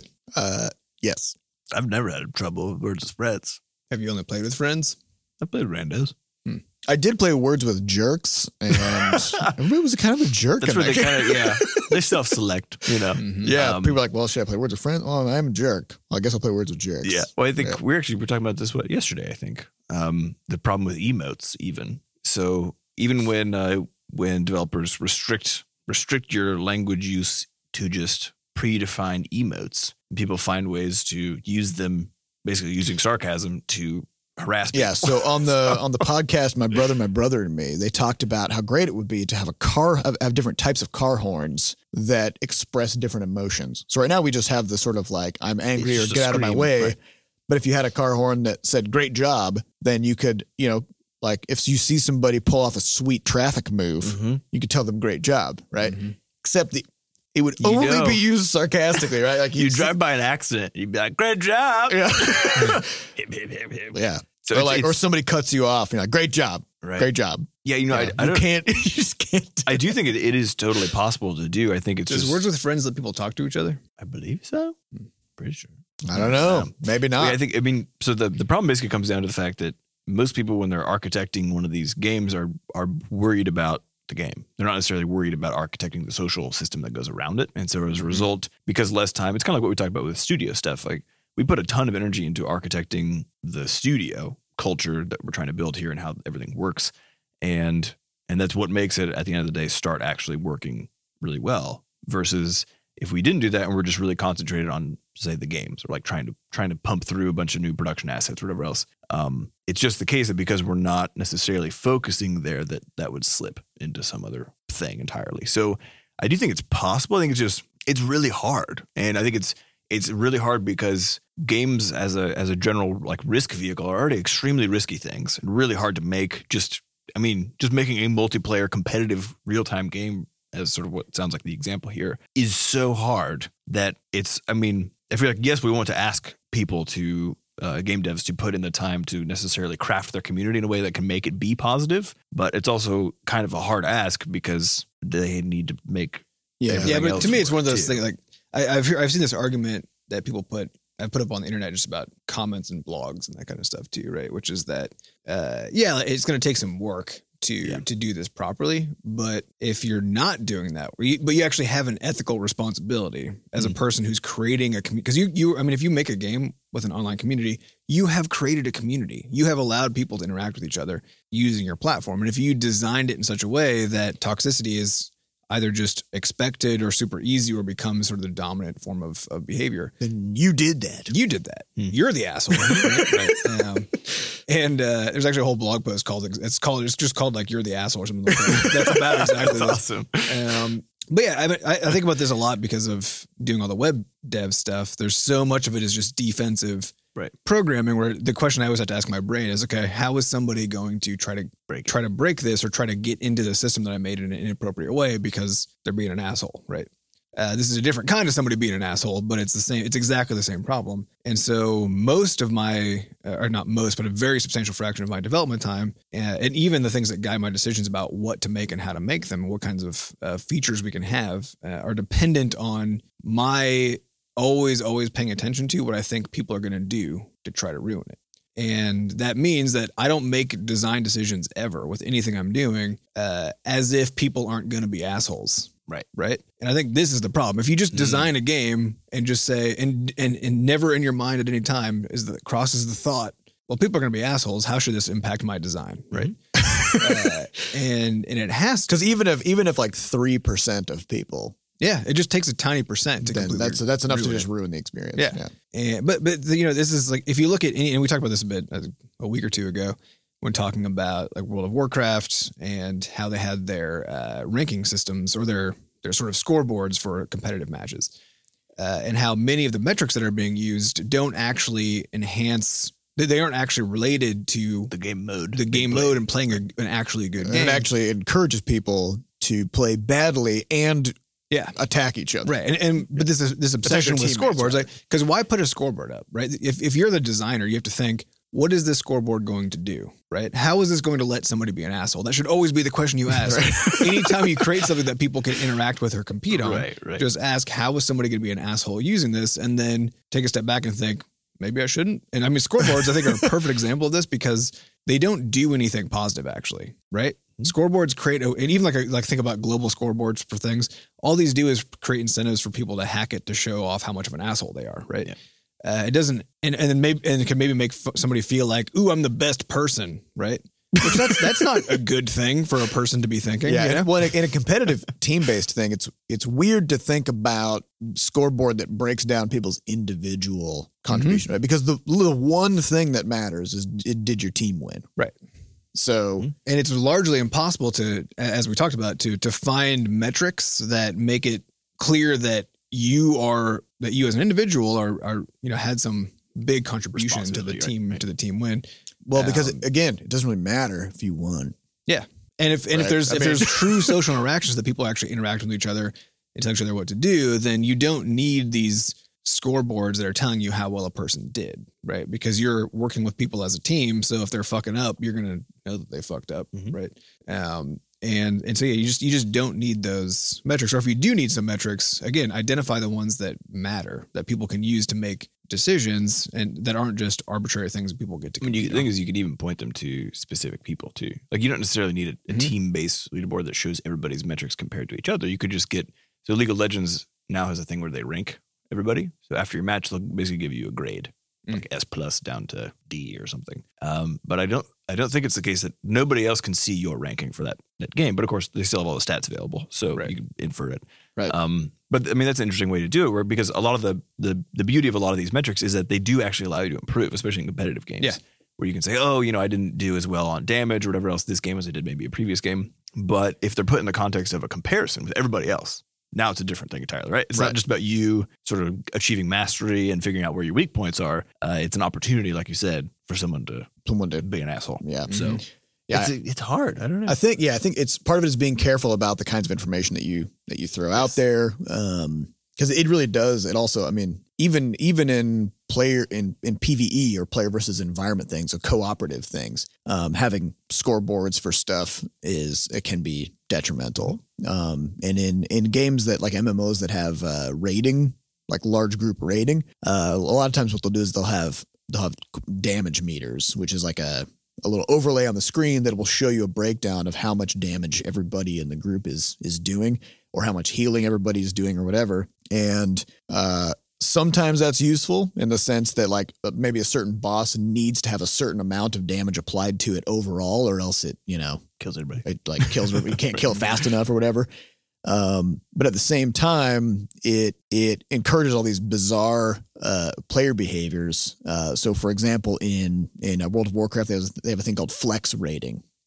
Uh, yes. I've never had trouble with Words with Friends. Have you only played with friends? I played Randos. I did play Words with Jerks, and everybody was kind of a jerk. That's in where that they game. kind of, yeah, they self-select, you know. Mhm. Yeah, Um, people are like, well, should I play Words with Friends? Oh, I'm a jerk. Well, I guess I'll play Words with Jerks. Yeah. Well, I think Yeah. we actually were talking about this what yesterday. I think um, the problem with emotes, even so, even when uh, when developers restrict restrict your language use to just predefined emotes, people find ways to use them, basically using sarcasm to harass people. Yeah, so on the on the podcast, my brother, my brother and me, they talked about how great it would be to have a car have, have different types of car horns that express different emotions. So right now we just have the sort of like I'm angry It's or just get a out of my scream, way. right. But if you had a car horn that said great job, then you could, you know, like if you see somebody pull off a sweet traffic move, Mhm. you could tell them great job, right? Mhm. Except the it would You only know. be used sarcastically, right? Like You you'd see- drive by an accident, you'd be like, "Great job!" Yeah. Hip, hip, hip, hip. yeah. So or it's- like or it's- somebody cuts you off, you're like, great job. Right. Great job. Yeah, you know, Yeah, I, I you don't. can't you just can't I do think it, it is totally possible to do. I think it's Does just. Words with Friends let people talk to each other? I believe so. Pretty sure. I don't know. Um, Maybe Yeah, not. I think. I mean, so the the problem basically comes down to the fact that most people, when they're architecting one of these games, are are worried about the game. They're not necessarily worried about architecting the social system that goes around it. And so as a result, because less time, it's kind of like what we talked about with studio stuff. Like we put a ton of energy into architecting the studio culture that we're trying to build here and how everything works, and and that's what makes it at the end of the day start actually working really well. Versus if we didn't do that and we're just really concentrated on, say, the games or like trying to trying to pump through a bunch of new production assets or whatever else, um, it's just the case that because we're not necessarily focusing there, that that would slip into some other thing entirely. So I do think it's possible. I think it's just it's really hard, and I think it's it's really hard because games as a as a general like risk vehicle are already extremely risky things and really hard to make. Just I mean, just making a multiplayer competitive real time game, as sort of what sounds like the example here, is so hard that it's, I mean, I feel like, yes, we want to ask people to, uh, game devs to put in the time to necessarily craft their community in a way that can make it be positive, but it's also kind of a hard ask because they need to make. yeah. everything Yeah, but else to me, it's one of work, those too. things. Like I, I've heard, I've seen this argument that people put I put up on the internet just about comments and blogs and that kind of stuff too, right? Which is that, uh, yeah, it's going to take some work to Yeah. to do this properly. But if you're not doing that, you, but you actually have an ethical responsibility as Mm. a person who's creating a community. Because you you I mean, if you make a game with an online community, you have created a community. You have allowed people to interact with each other using your platform. And if you designed it in such a way that toxicity is either just expected or super easy or becomes sort of the dominant form of, of behavior. Then you did that. You did that. Hmm. You're the asshole. Right? Right. Um, and uh, there's actually a whole blog post called, it's called, it's just called like, you're the asshole or something like that. That's about exactly That's this. awesome. Um, But yeah, I, mean, I, I think about this a lot because of doing all the web dev stuff. There's so much of it is just defensive Right. programming, where the question I always have to ask my brain is, okay, how is somebody going to try to Break it. try to break this or try to get into the system that I made in an inappropriate way because they're being an asshole, right? Uh, this is a different kind of somebody being an asshole, but it's the same. It's exactly the same problem. And so most of my, uh, or not most, but a very substantial fraction of my development time, uh, and even the things that guide my decisions about what to make and how to make them, and what kinds of uh, features we can have, uh, are dependent on my always, always paying attention to what I think people are going to do to try to ruin it. And that means that I don't make design decisions ever with anything I'm doing uh, as if people aren't going to be assholes. Right. Right. And I think this is the problem. If you just design a game and just say, and, and, and never in your mind at any time is that crosses the thought, well, people are going to be assholes. How should this impact my design? Right. uh, and, and it has to, Because even if even if like three percent of people, yeah, it just takes a tiny percent to then completely that's that's enough to ruin just it. ruin the experience. Yeah. And, but, but, you know, this is like, if you look at any, and we talked about this a bit uh, a week or two ago when talking about like World of Warcraft and how they had their uh, ranking systems or their, their sort of scoreboards for competitive matches, uh, and how many of the metrics that are being used don't actually enhance, they, they aren't actually related to The game mode. the game mode and playing a, an actually good And game. it actually encourages people to play badly and yeah. attack each other. Right. And, and but this is this obsession their with teammates, scoreboards, right. like, because why put a scoreboard up, right? If if you're the designer, you have to think, what is this scoreboard going to do, right? How is this going to let somebody be an asshole? That should always be the question you ask. Anytime you create something that people can interact with or compete on, Right, right. just ask, how is somebody going to be an asshole using this? And then take a step back and think, maybe I shouldn't. And I mean, scoreboards, I think, are a perfect example of this because they don't do anything positive, actually, right? Scoreboards create, a, and even like a, like think about global scoreboards for things. All these do is create incentives for people to hack it to show off how much of an asshole they are, right? Yeah. Uh, it doesn't, and and then maybe and it can maybe make f- somebody feel like, ooh, I'm the best person, right? Which that's that's not a good thing for a person to be thinking. Yeah. you know? and- Well, in a, in a competitive team-based thing, it's it's weird to think about scoreboard that breaks down people's individual contribution, right? Because the the one thing that matters is it, did your team win, Right. So And it's largely impossible to, as we talked about, to to find metrics that make it clear that you are that you as an individual are are you know had some big contribution to the Responsibility, team right. to the team win. well, because Um, it, again, it doesn't really matter if you won. Yeah, and if and if Right. there's I if mean- there's true social interactions that people actually interact with each other and tell each other what to do, then you don't need these scoreboards that are telling you how well a person did, right? Because you're working with people as a team, so if they're fucking up, you're gonna know that they fucked up, Mhm. right? Um, and and so yeah, you just you just don't need those metrics, or if you do need some metrics, again, identify the ones that matter that people can use to make decisions and that aren't just arbitrary things that people get to. I mean, you, compete the thing on. is, you could even point them to specific people too. Like, you don't necessarily need a, a Mhm. team-based leaderboard that shows everybody's metrics compared to each other. You could just get so League of Legends now has a thing where they rank everybody. So after your match, they'll basically give you a grade, Mm. like S plus down to D or something. Um, but I don't, I don't think it's the case that nobody else can see your ranking for that that game. But of course, they still have all the stats available, so Right. you can infer it. Right. Um, but I mean, that's an interesting way to do it, where because a lot of the the the beauty of a lot of these metrics is that they do actually allow you to improve, especially in competitive games. Yeah. Where you can say, oh, you know, I didn't do as well on damage or whatever else this game as I did maybe a previous game. But if they're put in the context of a comparison with everybody else, now it's a different thing entirely, right? It's Right. not just about you sort of achieving mastery and figuring out where your weak points are. Uh, it's an opportunity, like you said, for someone to Someone did. be an assoul. Yeah. So Yeah. it's, it's hard. I don't know. I think, yeah, I think it's part of it is being careful about the kinds of information that you that you throw out there, um, because it really does. It also, I mean, even even in player in in PvE or player versus environment things or cooperative things, um, having scoreboards for stuff is it can be detrimental. Um, and in in games that like M M Os that have uh, rating, like large group rating, uh, a lot of times what they'll do is they'll have they'll have damage meters, which is like a a little overlay on the screen that will show you a breakdown of how much damage everybody in the group is is doing or how much healing everybody's doing or whatever. And uh, sometimes that's useful in the sense that like maybe a certain boss needs to have a certain amount of damage applied to it overall, or else it, you know, Kills everybody. it like kills, you can't kill it fast enough or whatever. Um, but at the same time, it it encourages all these bizarre uh, player behaviors. Uh, so, for example, in in uh, World of Warcraft, they have, they have a thing called flex rating,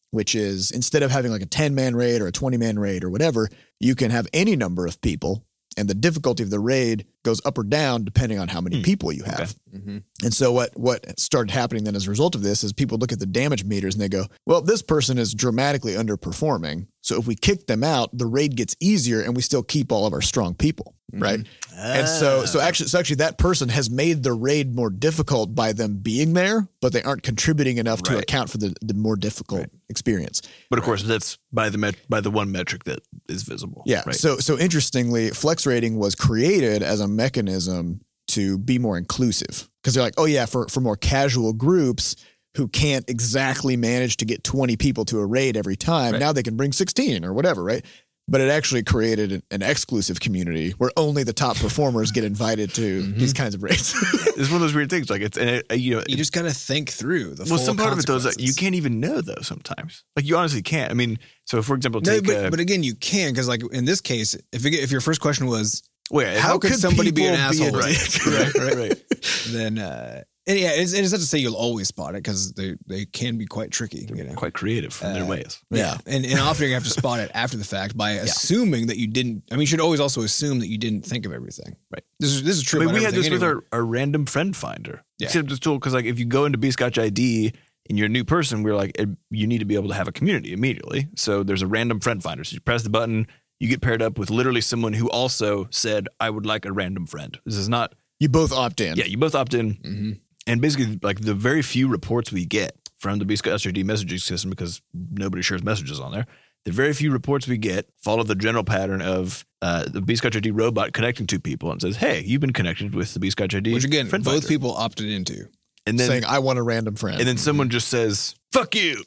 which is instead of having like a ten man raid or a twenty man raid or whatever, you can have any number of people. And the difficulty of the raid goes up or down depending on how many Hmm. people you have. Okay. Mm-hmm. And so what what started happening then as a result of this is people look at the damage meters and they go, well, this person is dramatically underperforming. So if we kick them out, the raid gets easier and we still keep all of our strong people, Mm-hmm. right? And so so actually so actually that person has made the raid more difficult by them being there, but they aren't contributing enough to Right. account for the, the more difficult Right. experience. But of course, that's by the met- by the one metric that is visible. Yeah. Right. So so interestingly, flex rating was created as a mechanism to be more inclusive because they're like, oh yeah, for for more casual groups who can't exactly manage to get twenty people to a raid every time, Right. now they can bring sixteen or whatever, right? But it actually created an, an exclusive community where only the top performers get invited to Mm-hmm. these kinds of raids. It's one of those weird things. Like it's, and it, you know, You just got to think through the well, full some part of it though is that you consequences. can't even know though sometimes. Like you honestly can't. I mean, so for example, No, take but, a, but again, you can because, like in this case, if you, if your first question was wait, how, could, somebody be an people be a asshole, dick? right, right, right. then uh, and yeah, it's, it's not to say you'll always spot it because they they can be quite tricky, you know. quite creative in their Uh, ways. Yeah, and and often you have to spot it after the fact by assuming that you didn't. I mean, you should always also assume that you didn't think of everything. Right. This is this is true. I mean, about we had this everything with our, our random friend finder. Yeah. Except this tool because like if you go into Bscotch I D and you're a new person, we're like it, you need to be able to have a community immediately. So there's a random friend finder. So you press the button, you get paired up with literally someone who also said, "I would like a random friend." This is not. You both opt in. Yeah, you both opt in, Mm-hmm. and basically like the very few reports we get from the Bscotch I D messaging system because nobody shares messages on there. The very few reports we get follow the general pattern of uh, the Bscotch I D robot connecting to people and says, "Hey, you've been connected with the Bscotch I D." Which again, friend both finder." people opted into, and then saying, I want a random friend. and then someone just says, "Fuck you,"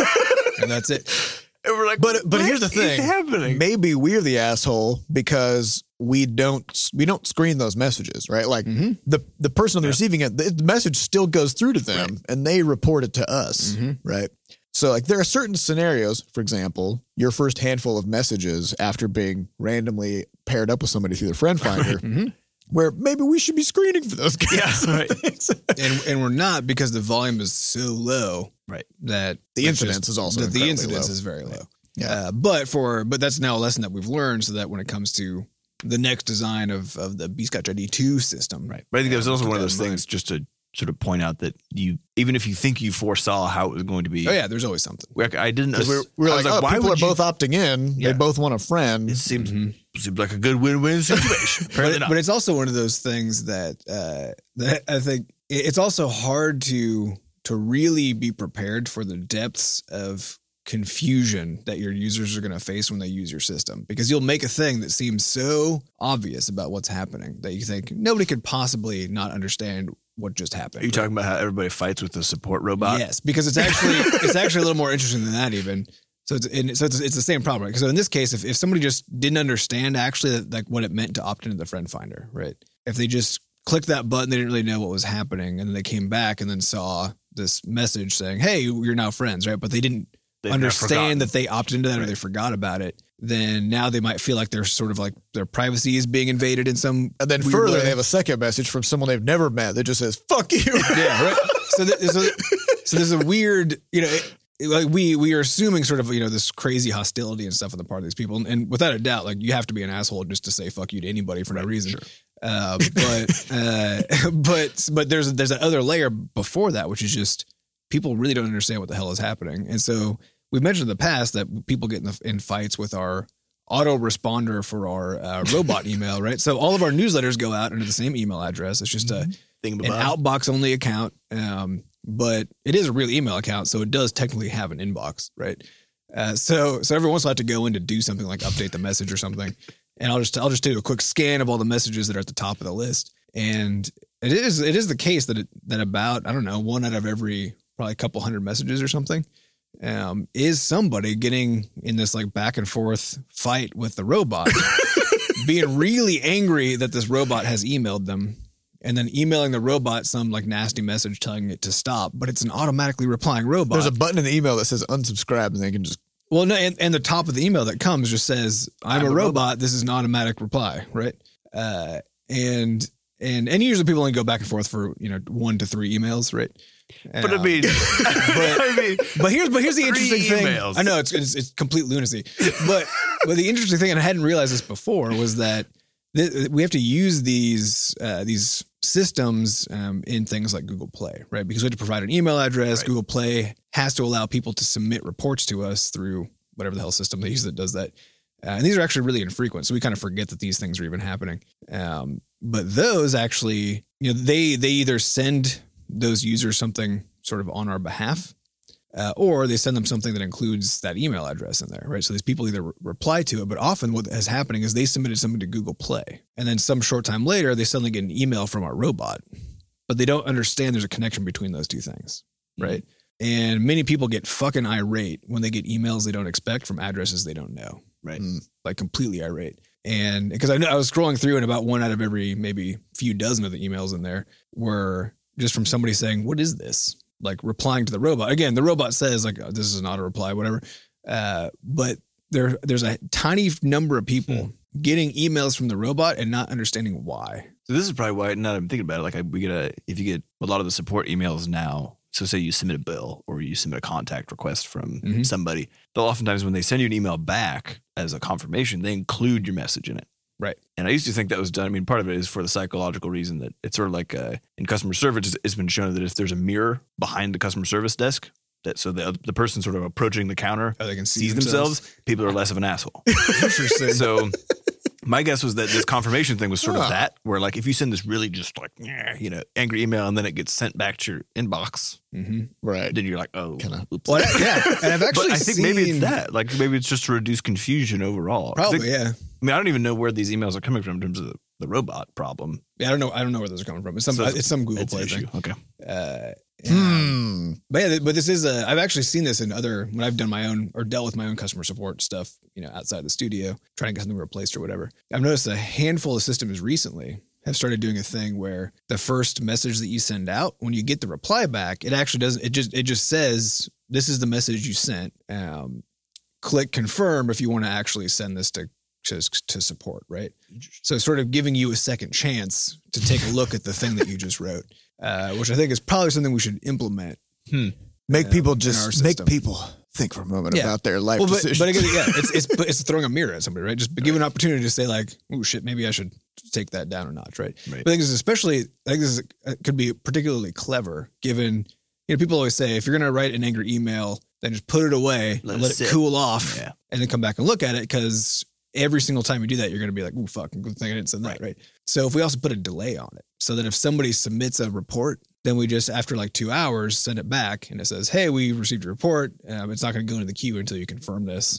and that's it. and we're like, But but "What here's the is thing. happening?" Maybe we're the asshole because we don't we don't screen those messages, right? Like Mhm. the the person on the receiving end, the, the message still goes through to them and they report it to us, Mhm. right? So like there are certain scenarios, for example, your first handful of messages after being randomly paired up with somebody through the friend finder, Mhm. where maybe we should be screening for those guys. Yeah, right. and and we're not because the volume is so low, Right. That The it's incidence is also that the incredibly incidence low. is very low. Yeah. Uh, but for but that's now a lesson that we've learned, so that when it comes to the next design of of the Bscotch I D two system, Right. But I think Yeah, there's also keep one of that those in mind. things just to sort of point out that you, even if you think you foresaw how it was going to be, Oh yeah, there's always something. like, I didn't. Because we're, ass- we're I like, was oh, why people are would you- both opting in. Yeah. They both want a friend. It seems Mhm. seems like a good win-win situation. Apparently But, not. but it's also one of those things that uh, that I think it- it's also hard to to really be prepared for the depths of confusion that your users are going to face when they use your system, because you'll make a thing that seems so obvious about what's happening that you think nobody could possibly not understand what just happened. Are you talking about how everybody fights with the support robot? Yes, because it's actually it's actually a little more interesting than that even. So it's and so it's, it's the same problem. Right? So in this case, if, if somebody just didn't understand actually that, like what it meant to opt into the friend finder, right? If they just clicked that button, they didn't really know what was happening, and then they came back and then saw this message saying, "Hey, you're now friends," right? But they didn't They've now forgotten. understand that they opted into that or Right. they forgot about it. Then now they might feel like they're sort of like their privacy is being invaded in some. And then weird further, way. they have a second message from someone they've never met that just says, fuck you. Yeah, right. So, th- so, so there's a weird, you know, it, it- like we we are assuming sort of, you know, this crazy hostility and stuff on the part of these people, and, and without a doubt, like you have to be an asshole just to say fuck you to anybody for no reason. Uh, but uh, but but there's there's that other layer before that, which is just people really don't understand what the hell is happening, and so we've mentioned in the past that people get in, the, in fights with our autoresponder for our uh, robot email, right? So all of our newsletters go out under the same email address. It's just a Thing an about outbox only account, um, but it is a real email account, so it does technically have an inbox, right? Uh, so so every once in a while I have to go in to do something like update the message or something, and I'll just I'll just do a quick scan of all the messages that are at the top of the list, and it is it is the case that it, that about I don't know one out of every probably a couple hundred messages or something um, is somebody getting in this like back and forth fight with the robot, being really angry that this robot has emailed them. And then emailing the robot some like nasty message telling it to stop, but it's an automatically replying robot. There's a button in the email that says unsubscribe, and they can just. well, no, and, and the top of the email that comes just says, "I'm, I'm a, a robot. This is an automatic reply," right? Uh, and and and usually people only go back and forth for you know one to three emails, right? But I Um, mean, I mean, But here's but here's the Three interesting thing. emails. I know it's, it's it's complete lunacy. But but the interesting thing, and I hadn't realized this before, was that th- we have to use these uh, these systems um, in things like Google Play, right? Because we have to provide an email address. Right. Google Play has to allow people to submit reports to us through whatever the hell system they use that does that. Uh, and these are actually really infrequent, so we kind of forget that these things are even happening. Um, but those actually, you know, they they either send those users something sort of on our behalf, uh, or they send them something that includes that email address in there, right? So these people either re- reply to it, but often what is happening is they submitted something to Google Play, and then some short time later, they suddenly get an email from our robot, but they don't understand there's a connection between those two things, right? Mm-hmm. And many people get fucking irate when they get emails they don't expect from addresses they don't know, right. Mm. like completely irate. And because I know I was scrolling through, and about one out of every maybe few dozen of the emails in there were just from somebody saying, "What is this?" Like replying to the robot. Again, the robot says like, oh, "This is an auto reply," whatever. Uh, but there, there's a tiny number of people hmm. getting emails from the robot and not understanding why. So this is probably why. Now that I'm thinking about it, like I, we get a if you get a lot of the support emails now. So say you submit a bill or you submit a contact request from mm-hmm. somebody, they'll oftentimes when they send you an email back as a confirmation, they include your message in it. Right. And I used to think that was done. I mean, part of it is for the psychological reason that it's sort of like uh, in customer service, it's been shown that if there's a mirror behind the customer service desk, that so the the person sort of approaching the counter oh, they can see sees themselves. themselves, people are less of an asshole. Interesting. So my guess was that this confirmation thing was sort Huh. of that, where like if you send this really just like, you know, angry email and then it gets sent back to your inbox, Mm-hmm. Right. then you're like, oh, Kinda. oops. Well, yeah. And I've actually But I think seen, maybe it's that. Like maybe it's just to reduce confusion overall. 'Cause Probably, it- yeah. I mean, I don't even know where these emails are coming from in terms of the, the robot problem. Yeah, I don't know. I don't know where those are coming from. It's some. So it's some Google It's an Play issue. thing. Okay. Uh, Hmm. But yeah, but this is a, I've actually seen this in other, when I've done my own or dealt with my own customer support stuff, you know, outside the studio, trying to get something replaced or whatever. I've noticed a handful of systems recently have started doing a thing where the first message that you send out, when you get the reply back, it actually doesn't, it just, it just says, this is the message you sent. Um, click confirm if you want to actually send this to, to, to support, right? So it's sort of giving you a second chance to take a look at the thing that you just wrote. Uh, which I think is probably something we should implement. Hmm. Make uh, people in just our make system. people think for a moment Yeah. about their life Well, but, decisions. but again, yeah, it's it's but it's throwing a mirror at somebody, right? Just give an opportunity to say like, "Oh shit, maybe I should take that down a notch," right? Right. But I think this is especially, I think this is, uh, could be particularly clever, given you know people always say if you're going to write an angry email, then just put it away, Let and it let it sit. cool off, Yeah. and then come back and look at it because every single time you do that, you're going to be like, "Oh fuck, good thing I didn't send that," right. right? So if we also put a delay on it, so that if somebody submits a report, then we just, after like two hours, send it back and it says, hey, we received a report. Um, it's not going to go into the queue until you confirm this.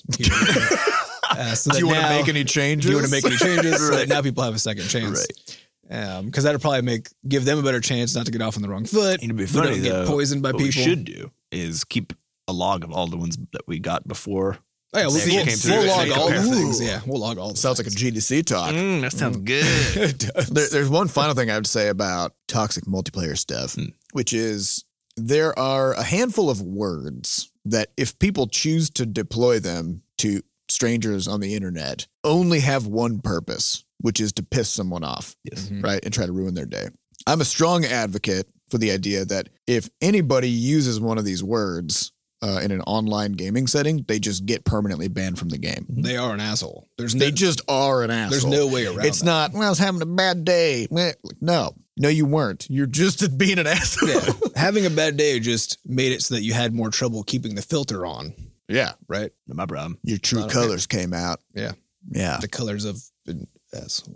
uh, so do you that want to now- make any changes? Do you want to make any changes? So that Right. now people have a second chance. Right. Because that'll probably make give them a better chance not to get off on the wrong foot. It'd be we funny don't though, get poisoned by what people. we should do is keep a log of all the ones that we got before. Oh, yeah, we'll, See, it we'll, came through we'll and log they all the compare things. things. Yeah, we'll log all the Sounds like a things. G D C talk. Mm, that sounds good. It does. There, there's one final thing I would say about toxic multiplayer stuff, Hmm. which is there are a handful of words that if people choose to deploy them to strangers on the internet, only have one purpose, which is to piss someone off, Yes. Mhm. right? And try to ruin their day. I'm a strong advocate for the idea that if anybody uses one of these words uh, in an online gaming setting, they just get permanently banned from the game. They are an asshole. There's no, They just are an asshole. there's no way around It's that. not, well, I was having a bad day. Meh. No, no, you weren't. You're just being an asshole. Yeah. Having a bad day just made it so that you had more trouble keeping the filter on, Yeah. right? Not my problem. Your true Not okay. colors came out. Yeah. Yeah. The colors of an asshole.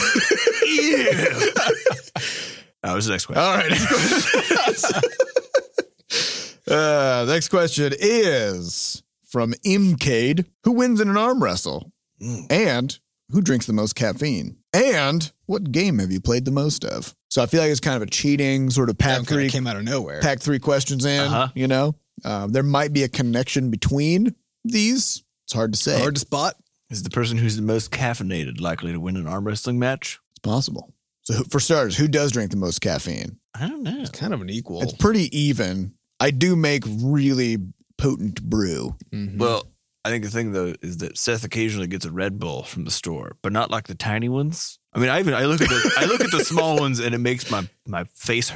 Ew. Oh, what's the next question? All right. Next question. uh, next question is from Imcade. Who wins in an arm wrestle? Mm. And who drinks the most caffeine? And what game have you played the most of? So I feel like it's kind of a cheating sort of That pack one kinda three, came out of nowhere. pack three questions in, Uh-huh. you know? Um, there might be a connection between these. It's hard to say. Hard to spot. Is the person who's the most caffeinated likely to win an arm wrestling match? It's possible. So who- for starters, who does drink the most caffeine? I don't know. It's kind of an equal. It's pretty even. I do make really potent brew. Mhm. Well, I think the thing though is that Seth occasionally gets a Red Bull from the store, but not like the tiny ones. I mean, I even I look at the I look at the small ones and it makes my my face hurt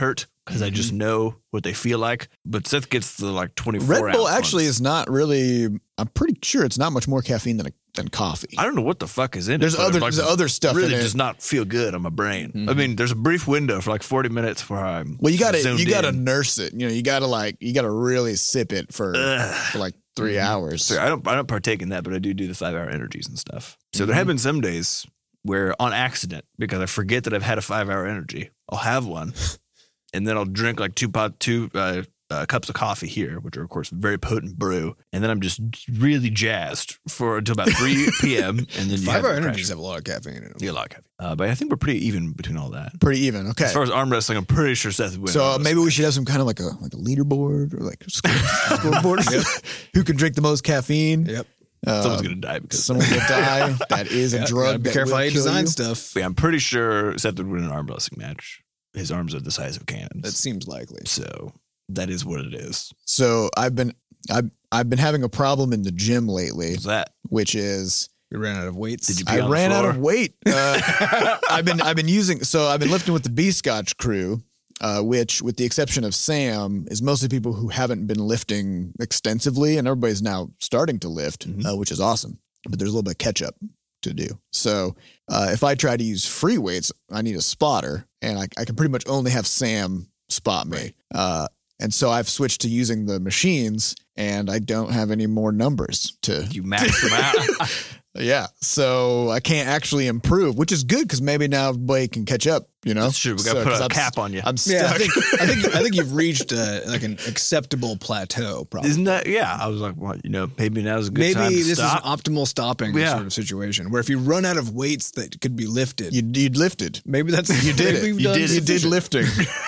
because I just know what they feel like. But Seth gets the like twenty-four Red Bull ounce actually ones. is not really. I'm pretty sure it's not much more caffeine than a, than coffee. I don't know what the fuck is in There's it. but other like, there's other stuff really in it. does not feel good on my brain. Mm-hmm. I mean, there's a brief window for like forty minutes where I'm Well, you got to zoned you got to in. nurse it. You know, you got to like you got to really sip it for Ugh. for like three hours. So I don't I don't partake in that, but I do do the five hour energies and stuff. So Mm-hmm. there have been some days where on accident, because I forget that I've had a five hour energy, I'll have one, and then I'll drink like two pot two uh, uh, cups of coffee here, which are of course very potent brew, and then I'm just really jazzed for until about three p.m. and then you Five have hour the crash. energies have a lot of caffeine in them. Yeah, a lot of caffeine. Uh, but I think we're pretty even between all that. Pretty even. Okay. As far as arm wrestling, I'm pretty sure Seth would win. So arm uh, maybe wrestling. we should have some kind of like a like a leaderboard or like a score, scoreboard. Who can drink the most caffeine? Yep. Uh, Someone's gonna die because. someone will die. That is a Yeah, drug. gotta be that careful will how you kill design you. stuff. Yeah, I'm pretty sure Seth would win an arm wrestling match. His arms are the size of cannons. That seems likely. So that is what it is. So I've been I've I've been having a problem in the gym lately, What's that? which is We ran out of weights. Did you pee I on the ran out floor? of weight. Uh, I've been I've been using so I've been lifting with the B Scotch crew, uh, which, with the exception of Sam, is mostly people who haven't been lifting extensively, and everybody's now starting to lift, Mhm. uh, which is awesome. But there's a little bit of catch up to do. So uh, if I try to use free weights, I need a spotter, and I, I can pretty much only have Sam spot me. Uh, and so I've switched to using the machines, and I don't have any more numbers to You maxed them out. yeah, so I can't actually improve, which is good because maybe now everybody can catch up. You know, That's true. We gotta So, put 'cause a I'm, cap on you. I'm stuck. Yeah, I think I think I think you've reached uh, like an acceptable plateau. Probably. Isn't that? Yeah. I was like, well, you know, maybe now's a good Maybe time to this stop. is an optimal stopping Yeah. sort of situation where if you run out of weights that could be lifted, you you lifted. maybe that's You did maybe it. we've You done did. You did sufficient. lifting.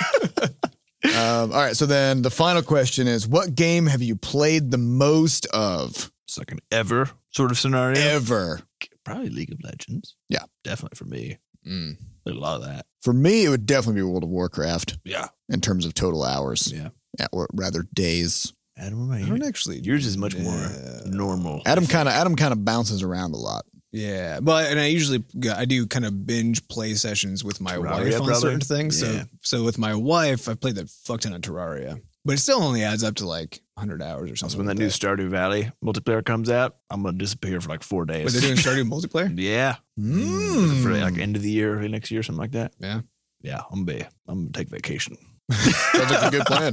um, all right. So then the final question is: what game have you played the most of It's like an ever sort of scenario. ever? Probably League of Legends. Yeah. Definitely for me. Mm. Like a lot of that. For me, it would definitely be World of Warcraft Yeah. in terms of total hours, Yeah. yeah, or rather days. Adam, what I about don't you? actually. Yours is much more Yeah. normal. Adam kind of Adam kind of bounces around a lot. Yeah, but and I usually I do kind of binge play sessions with my Terraria, wife on probably? certain things. Yeah. So so with my wife, I played that fuck ton of Terraria, but it still only adds up to like one hundred hours or So something. when that like new Stardew Valley multiplayer comes out, I'm gonna disappear for like four days. But they're doing Stardew multiplayer. yeah. Mm. For like end of the year, early next year, something like that. Yeah. Yeah. I'm gonna be. I'm gonna take vacation. Sounds like a good plan.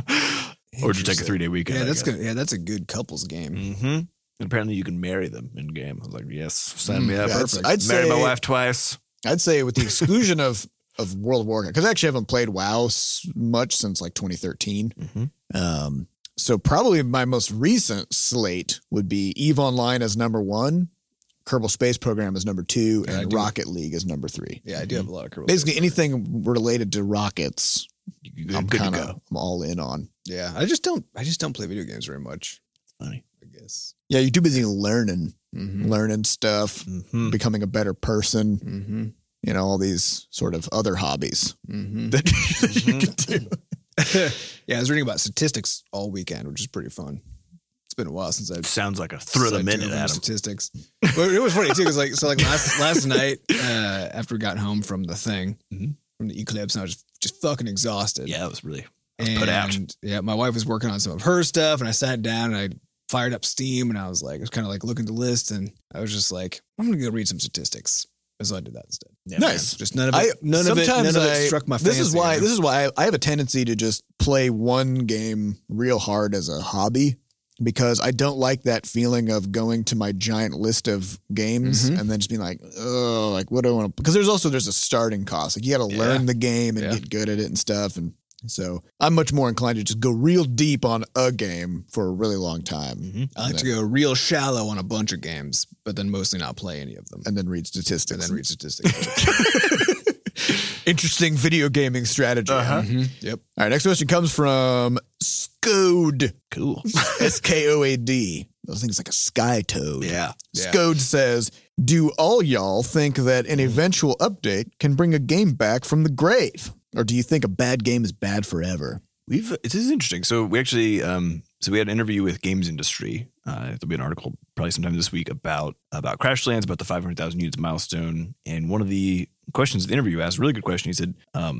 Or just take a three day weekend. Yeah, I that's guess. good. Yeah, that's a good couples game. Mm-hmm. And apparently you can marry them in game. I was like, yes, sign me Mm, up. yeah, I'd- Perfect. I'd Married my say- wife twice. I'd say with the exclusion of of World of Warcraft, because I actually haven't played WoW s- much since like twenty thirteen. Mhm. Um, so probably my most recent slate would be EVE Online as number one, Kerbal Space Program as number two, Yeah, I and do. Rocket League as number three. Yeah, I do have a lot of Kerbal Basically, Space anything related to rockets, You- You're I'm good to kind go. of I'm all in on. Yeah, I just don't. I just don't play video games very much. Funny. I guess. Yeah, you're too busy learning, Mm-hmm. learning stuff, Mm-hmm. becoming a better person. Mm-hmm. You know, all these sort of other hobbies Mm-hmm. that you can do. Yeah, I was reading about statistics all weekend, which is pretty fun. It's been a while since I've Sounds like a thrill a sucked minute, in on Adam. statistics. But it was funny too, because like so like last last night uh, after we got home from the thing Mhm. from the eclipse, and I was just, just fucking exhausted. Yeah, it was really I was and put out. yeah, my wife was working on some of her stuff, and I sat down and I fired up Steam, and I was like, I was kind of like looking at the list, and I was just like, I'm gonna go read some statistics. And so I did that instead. Yeah, Nice. Just none of it. I none of it. None sometimes of I- it struck my. This is fancy, why you know? this is why I, I have a tendency to just play one game real hard as a hobby because I don't like that feeling of going to my giant list of games Mhm. and then just being like, oh, like what do I want to? Because there's also there's a starting cost. Like you got to Yeah. learn the game and Yeah. get good at it and stuff. And so I'm much more inclined to just go real deep on a game for a really long time Mhm. I like to go real shallow on a bunch of games, but then mostly not play any of them, and then read and statistics. then read statistics. Interesting video gaming strategy. Uh-huh. Mhm. Yep. All right, next question comes from Scode. Cool. S K O A D. Those things like a sky toad. Yeah. Yeah. Scode says, do all y'all think that an eventual update can bring a game back from the grave? Or do you think a bad game is bad forever? We've this is interesting. So we actually um so we had an interview with Games Industry. Uh, there'll be an article probably sometime this week about about Crashlands, about the five hundred thousand units milestone. And one of the questions the interview asked, a really good question. He said, um,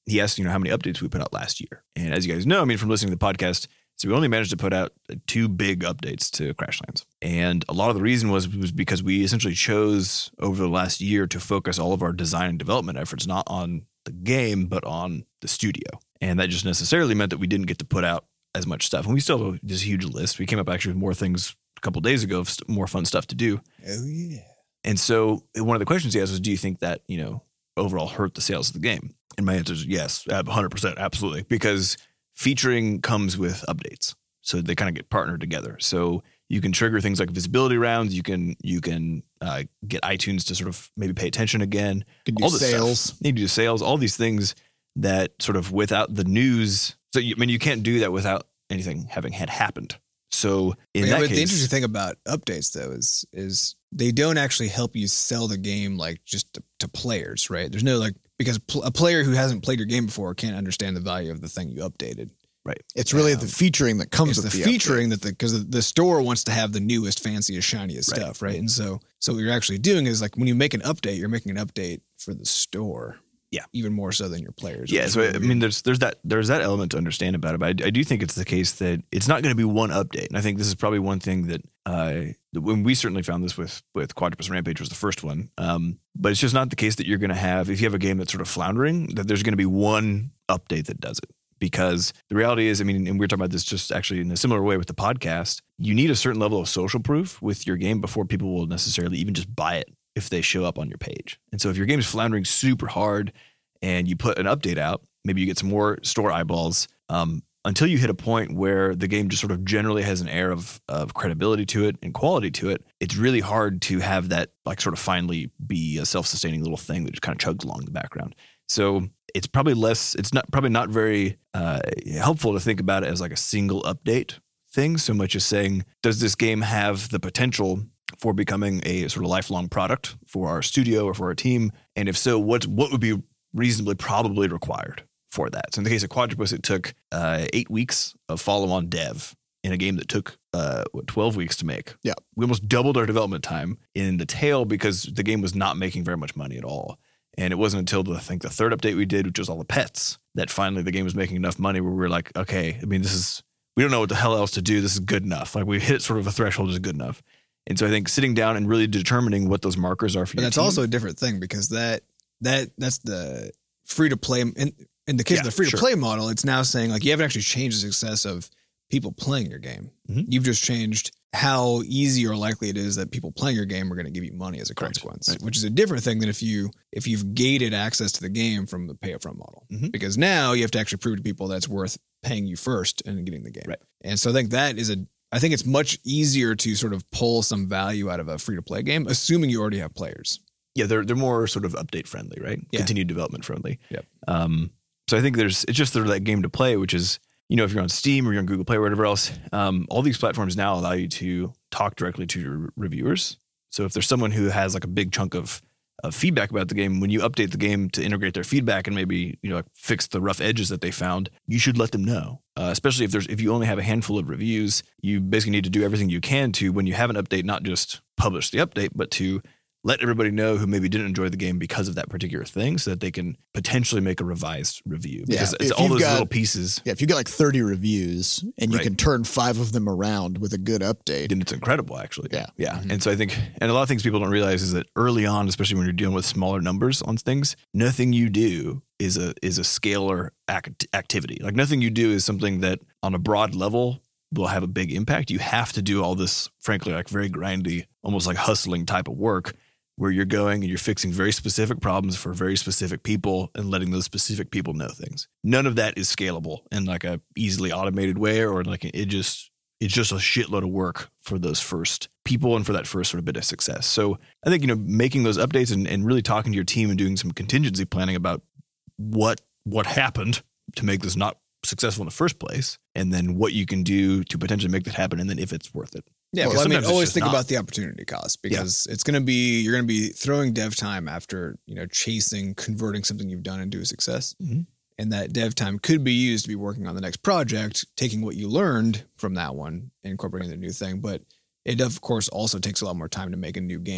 he asked, you know, how many updates we put out last year. And as you guys know, I mean, from listening to the podcast, so we only managed to put out two big updates to Crashlands. And a lot of the reason was, was because we essentially chose over the last year to focus all of our design and development efforts, not on the game, but on the studio. And that just necessarily meant that we didn't get to put out as much stuff. And we still have this huge list. We came up actually with more things a couple of days ago, of st- more fun stuff to do. Oh, yeah. And so one of the questions he asked was, do you think that, you know, overall hurt the sales of the game? And my answer is yes, one hundred percent, absolutely. Because featuring comes with updates. So they kind of get partnered together. So you can trigger things like visibility rounds. You can you can uh, get iTunes to sort of maybe pay attention again. You can do all this sales. Stuff. You can do sales. All these things that sort of without the news. So you, I mean, you can't do that without anything having had happened. So in Yeah, that but case, the interesting thing about updates though is is they don't actually help you sell the game like just to, to players, right? There's no like because pl- a player who hasn't played your game before can't understand the value of the thing you updated. right? It's really Um, the featuring that comes It's with the, the, featuring that the because the, the store wants to have the newest, fanciest, shiniest Right. stuff, right? And so so what you're actually doing is like when you make an update, you're making an update for the store. Yeah. Even more so than your players. Yeah, which is so really I weird. mean, there's there's that there's that element to understand about it, but I, I do think it's the case that it's not going to be one update, and I think this is probably one thing that uh, that when we certainly found this with with Quadrupus Rampage was the first one, um, but it's just not the case that you're going to have if you have a game that's sort of floundering that there's going to be one update that does it. Because the reality is, I mean, and we were talking about this just actually in a similar way with the podcast, you need a certain level of social proof with your game before people will necessarily even just buy it if they show up on your page. And so if your game is floundering super hard and you put an update out, maybe you get some more store eyeballs um, until you hit a point where the game just sort of generally has an air of, of credibility to it and quality to it. It's really hard to have that like sort of finally be a self-sustaining little thing that just kind of chugs along in the background. So it's probably less, it's not probably not very uh, helpful to think about it as like a single update thing so much as saying, does this game have the potential for becoming a sort of lifelong product for our studio or for our team? And if so, what what would be reasonably probably required for that? So in the case of Quadrupus, it took uh, eight weeks of follow-on dev in a game that took uh, what, twelve weeks to make. Yeah. We almost doubled our development time in the tail because the game was not making very much money at all. And it wasn't until the, I think the third update we did, which was all the pets, that finally the game was making enough money where we were like, okay, I mean, this is, we don't know what the hell else to do. This is good enough. Like we hit sort of a threshold is good enough. And so I think sitting down and really determining what those markers are for But your that's team. also a different thing because that that that's the free to play. In, in the case Yeah, of the free to sure. play model, it's now saying like you haven't actually changed the success of people playing your game. Mhm. You've just changed how easy or likely it is that people playing your game are going to give you money as a Correct. consequence, Right. which is a different thing than if you if you've gated access to the game from the pay upfront model. Mhm. Because now you have to actually prove to people that's worth paying you first and getting the game. Right. And so I think that is a I think it's much easier to sort of pull some value out of a free to play game, assuming you already have players. Yeah, they're they're more sort of update friendly, right? Yeah. Continued development friendly. Yep. Um, so I think there's it's just sort of that game to play, which is, you know, if you're on Steam or you're on Google Play or whatever else, um, all these platforms now allow you to talk directly to your reviewers. So if there's someone who has like a big chunk of of feedback about the game, when you update the game to integrate their feedback and maybe, you know, like fix the rough edges that they found, you should let them know. Uh, especially if there's if you only have a handful of reviews, you basically need to do everything you can to, when you have an update, not just publish the update, but to let everybody know who maybe didn't enjoy the game because of that particular thing so that they can potentially make a revised review. Yeah, Because it's if all you've those got- little pieces, Yeah, if you got like thirty reviews and you Right. can turn five of them around with a good update. then it's incredible, actually. Yeah. Yeah. And so I think, and a lot of things people don't realize is that early on, especially when you're dealing with smaller numbers on things, nothing you do is a is a scalar act- activity. Like nothing you do is something that on a broad level will have a big impact. You have to do all this, frankly, like very grindy, almost like hustling type of work where you're going and you're fixing very specific problems for very specific people and letting those specific people know things. None of that is scalable in like a easily automated way, or like it just, it's just a shitload of work for those first people and for that first sort of bit of success. So I think, you know, making those updates and, and really talking to your team and doing some contingency planning about what, what happened to make this not successful in the first place, and then what you can do to potentially make that happen. And then if it's worth it. Yeah, Well, well, I mean, sometimes it's always just think not. about the opportunity cost because it's going to be you're going to be throwing dev time after you know chasing converting something you've done into a success, Mhm. and that dev time could be used to be working on the next project, taking what you learned from that one and incorporating the new thing. But it of course also takes a lot more time to make a new game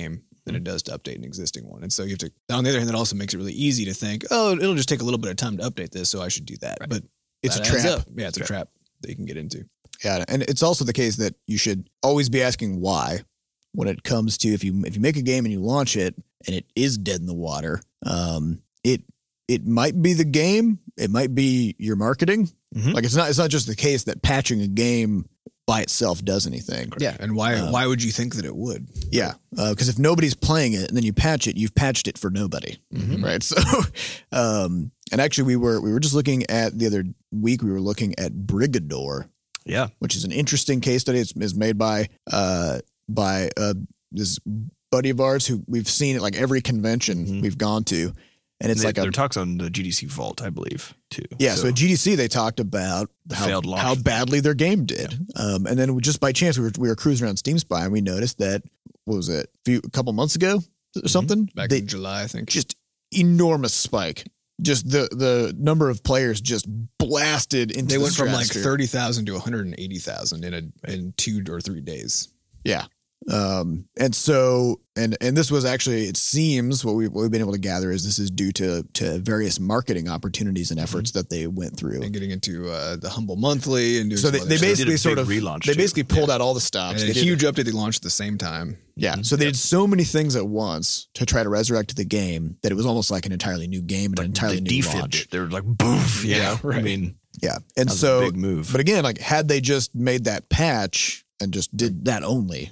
than it does to update an existing one. And so you have to, on the other hand, that also makes it really easy to think, oh, it'll just take a little bit of time to update this, so I should do that. Right. But it's that a trap. up. Yeah, it's a trap that you can get into. Yeah, and it's also the case that you should always be asking why when it comes to if you if you make a game and you launch it and it is dead in the water. Um, it it might be the game, it might be your marketing. Mm-hmm. Like it's not it's not just the case that patching a game by itself does anything. Yeah, and why Um, why would you think that it would? Yeah, because uh, if nobody's playing it and then you patch it, you've patched it for nobody, Mm-hmm. right? So, um, and actually, we were we were just looking at the other week. We were looking at Brigador, Yeah. which is an interesting case study. It's, it's made by uh by uh this buddy of ours who we've seen at like every convention Mhm. we've gone to, and it's They, like a there are talks on the G D C Vault, I believe, too. yeah. So, at G D C they talked about The how, failed launch. how badly their game did, um, and then just by chance we were we were cruising around Steam Spy and we noticed that what was it a few a couple months ago or something Back they, in July, I think. just enormous spike. Just the the number of players just blasted into. They the went from like stratosphere. thirty thousand to one hundred eighty thousand in a in two or three days. Yeah. Um, and so, and, and this was actually, it seems what, we, what we've been able to gather is this is due to, to various marketing opportunities and efforts Mm-hmm. that they went through. And getting into uh, the Humble Monthly and doing So some they, other they stuff. basically They did a sort big of, relaunch they too. basically pulled out all the stops. And They a did- huge update they launched at the same time. yeah. So they did so many things at once to try to resurrect the game that it was almost like an entirely new game and an entirely they new defibbed launch. it. They were like, boof. You Yeah, know? I right. mean, Yeah. And that was so, a big move. but again, like had they just made that patch and just did that only,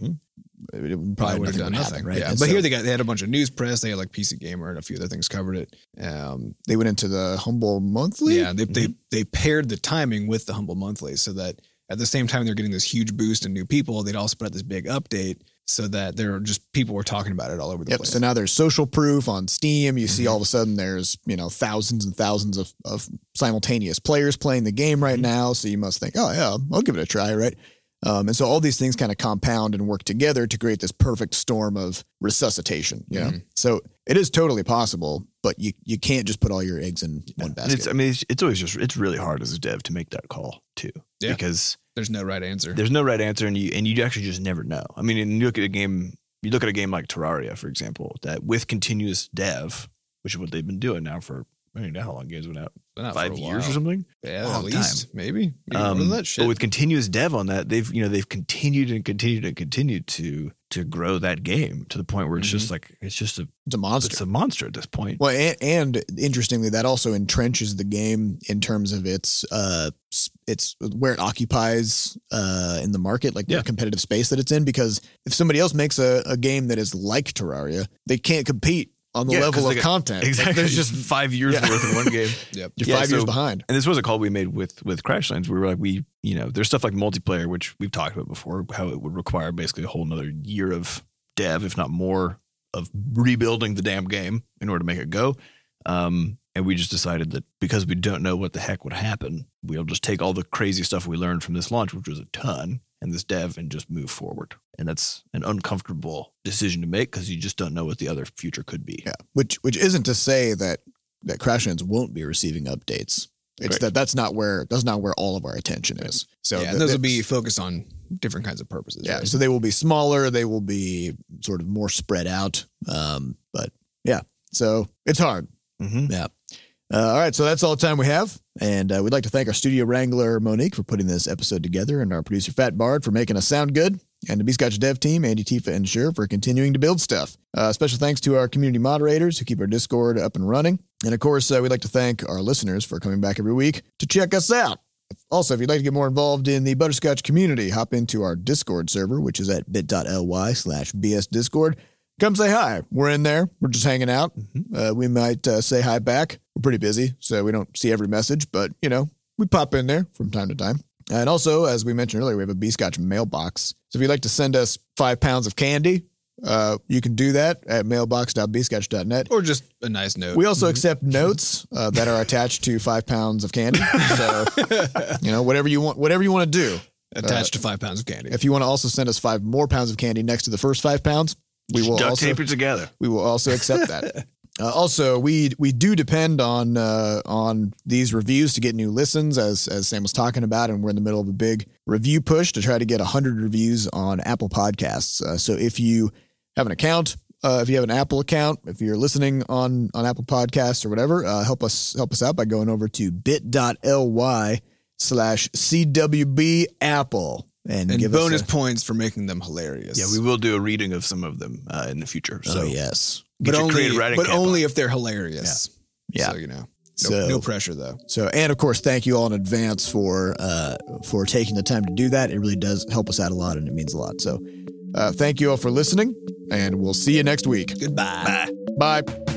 it would Probably would have nothing done would nothing, happen, right? Yeah, And but so here they got they had a bunch of news press. They had like P C Gamer and a few other things covered it. Um, they went into the Humble Monthly. yeah, they they they paired the timing with the Humble Monthly so that at the same time they're getting this huge boost in new people. They'd also put out this big update so that there are just people were talking about it all over the Yep. place. So now there's social proof on Steam. You Mm-hmm. see all of a sudden there's, you know, thousands and thousands of, of simultaneous players playing the game right Mm-hmm. now. So you must think, oh, yeah, I'll give it a try, right? Um, and so all these things kind of compound and work together to create this perfect storm of resuscitation, you know? Mm-hmm. So it is totally possible, but you, you can't just put all your eggs in one And basket. it's, I mean, it's, it's always just, it's really hard as a dev to make that call too. Yeah. Because There's no right answer. there's no right answer and you, and you actually just never know. I mean, and you look at a game, you look at a game like Terraria, for example, that with continuous dev, which is what they've been doing now for, I don't know how long games went out, But not for five a years while. or something. Yeah, Long at least maybe, maybe more Um, than that shit. but with continuous dev on that, they've you know they've continued and continued and continued to to grow that game to the point where it's just like it's just a It's a monster. it's a monster at this point. Well, and, and interestingly, that also entrenches the game in terms of its uh, s- its where it occupies uh, in the market, like Yeah. the competitive space that it's in. Because if somebody else makes a, a game that is like Terraria, they can't compete on the Yeah, 'cause level they of got- content. Like, Exactly, there's there's just just five years Yeah. worth in one game. Yep. you're Yeah, five years so- behind. And this was a call we made with with Crashlands. We were like, we you know, there's stuff like multiplayer, which we've talked about before, how it would require basically a whole another year of dev, if not more, of rebuilding the damn game in order to make it go. Um, and we just decided that because we don't know what the heck would happen, we'll just take all the crazy stuff we learned from this launch, which was a ton, and this dev, and just move forward. And that's an uncomfortable decision to make because you just don't know what the other future could be. Yeah, which which isn't to say that that Crashlands won't be receiving updates. It's Correct. that that's not where that's not where all of our attention is. So yeah, th- and those will that's- be focused on different kinds of purposes. Yeah, right? so they will be smaller. They will be sort of more spread out. Um, but yeah, so it's hard. Mm-hmm. Yeah. Uh, all right, so that's all the time we have, and uh, we'd like to thank our studio wrangler Monique for putting this episode together, and our producer Fat Bard for making us sound good, and the B-Scotch dev team Andy, Tifa, and Sher for continuing to build stuff. Uh, special thanks to our community moderators who keep our Discord up and running, and of course, uh, we'd like to thank our listeners for coming back every week to check us out. Also, if you'd like to get more involved in the Butterscotch community, hop into our Discord server, which is at bit.ly slash bsdiscord. Come say hi. We're in there. We're just hanging out. Uh, we might uh, say hi back. We're pretty busy, so we don't see every message, but, you know, we pop in there from time to time. And also, as we mentioned earlier, we have a B-Scotch mailbox. So if you'd like to send us five pounds of candy, uh, you can do that at mailbox dot b scotch dot net. or just a nice note. We also accept notes uh, that are attached to five pounds of candy. So, you know, whatever you want, whatever you want to do. attached to five pounds of candy. If you want to also send us five more pounds of candy next to the first five pounds, we will Duct also tape it together. we will also accept that. Uh, also, we we do depend on uh, on these reviews to get new listens, as as Sam was talking about, and we're in the middle of a big review push to try to get one hundred reviews on Apple Podcasts. Uh, so if you have an account Uh, if you have an Apple account, if you're listening on, on Apple Podcasts or whatever, uh, help us help us out by going over to bit.ly slash CWB Apple and, And give bonus us a, points for making them hilarious. Yeah, we will do a reading of some of them uh, in the future. So oh, yes. get but your only, creative writing but cap only on. if they're hilarious. Yeah. So, you know, no, So- no pressure though. So, and of course, thank you all in advance for uh, for taking the time to do that. It really does help us out a lot, and it means a lot. So, uh, thank you all for listening, and we'll see you next week. Goodbye. Bye. Bye.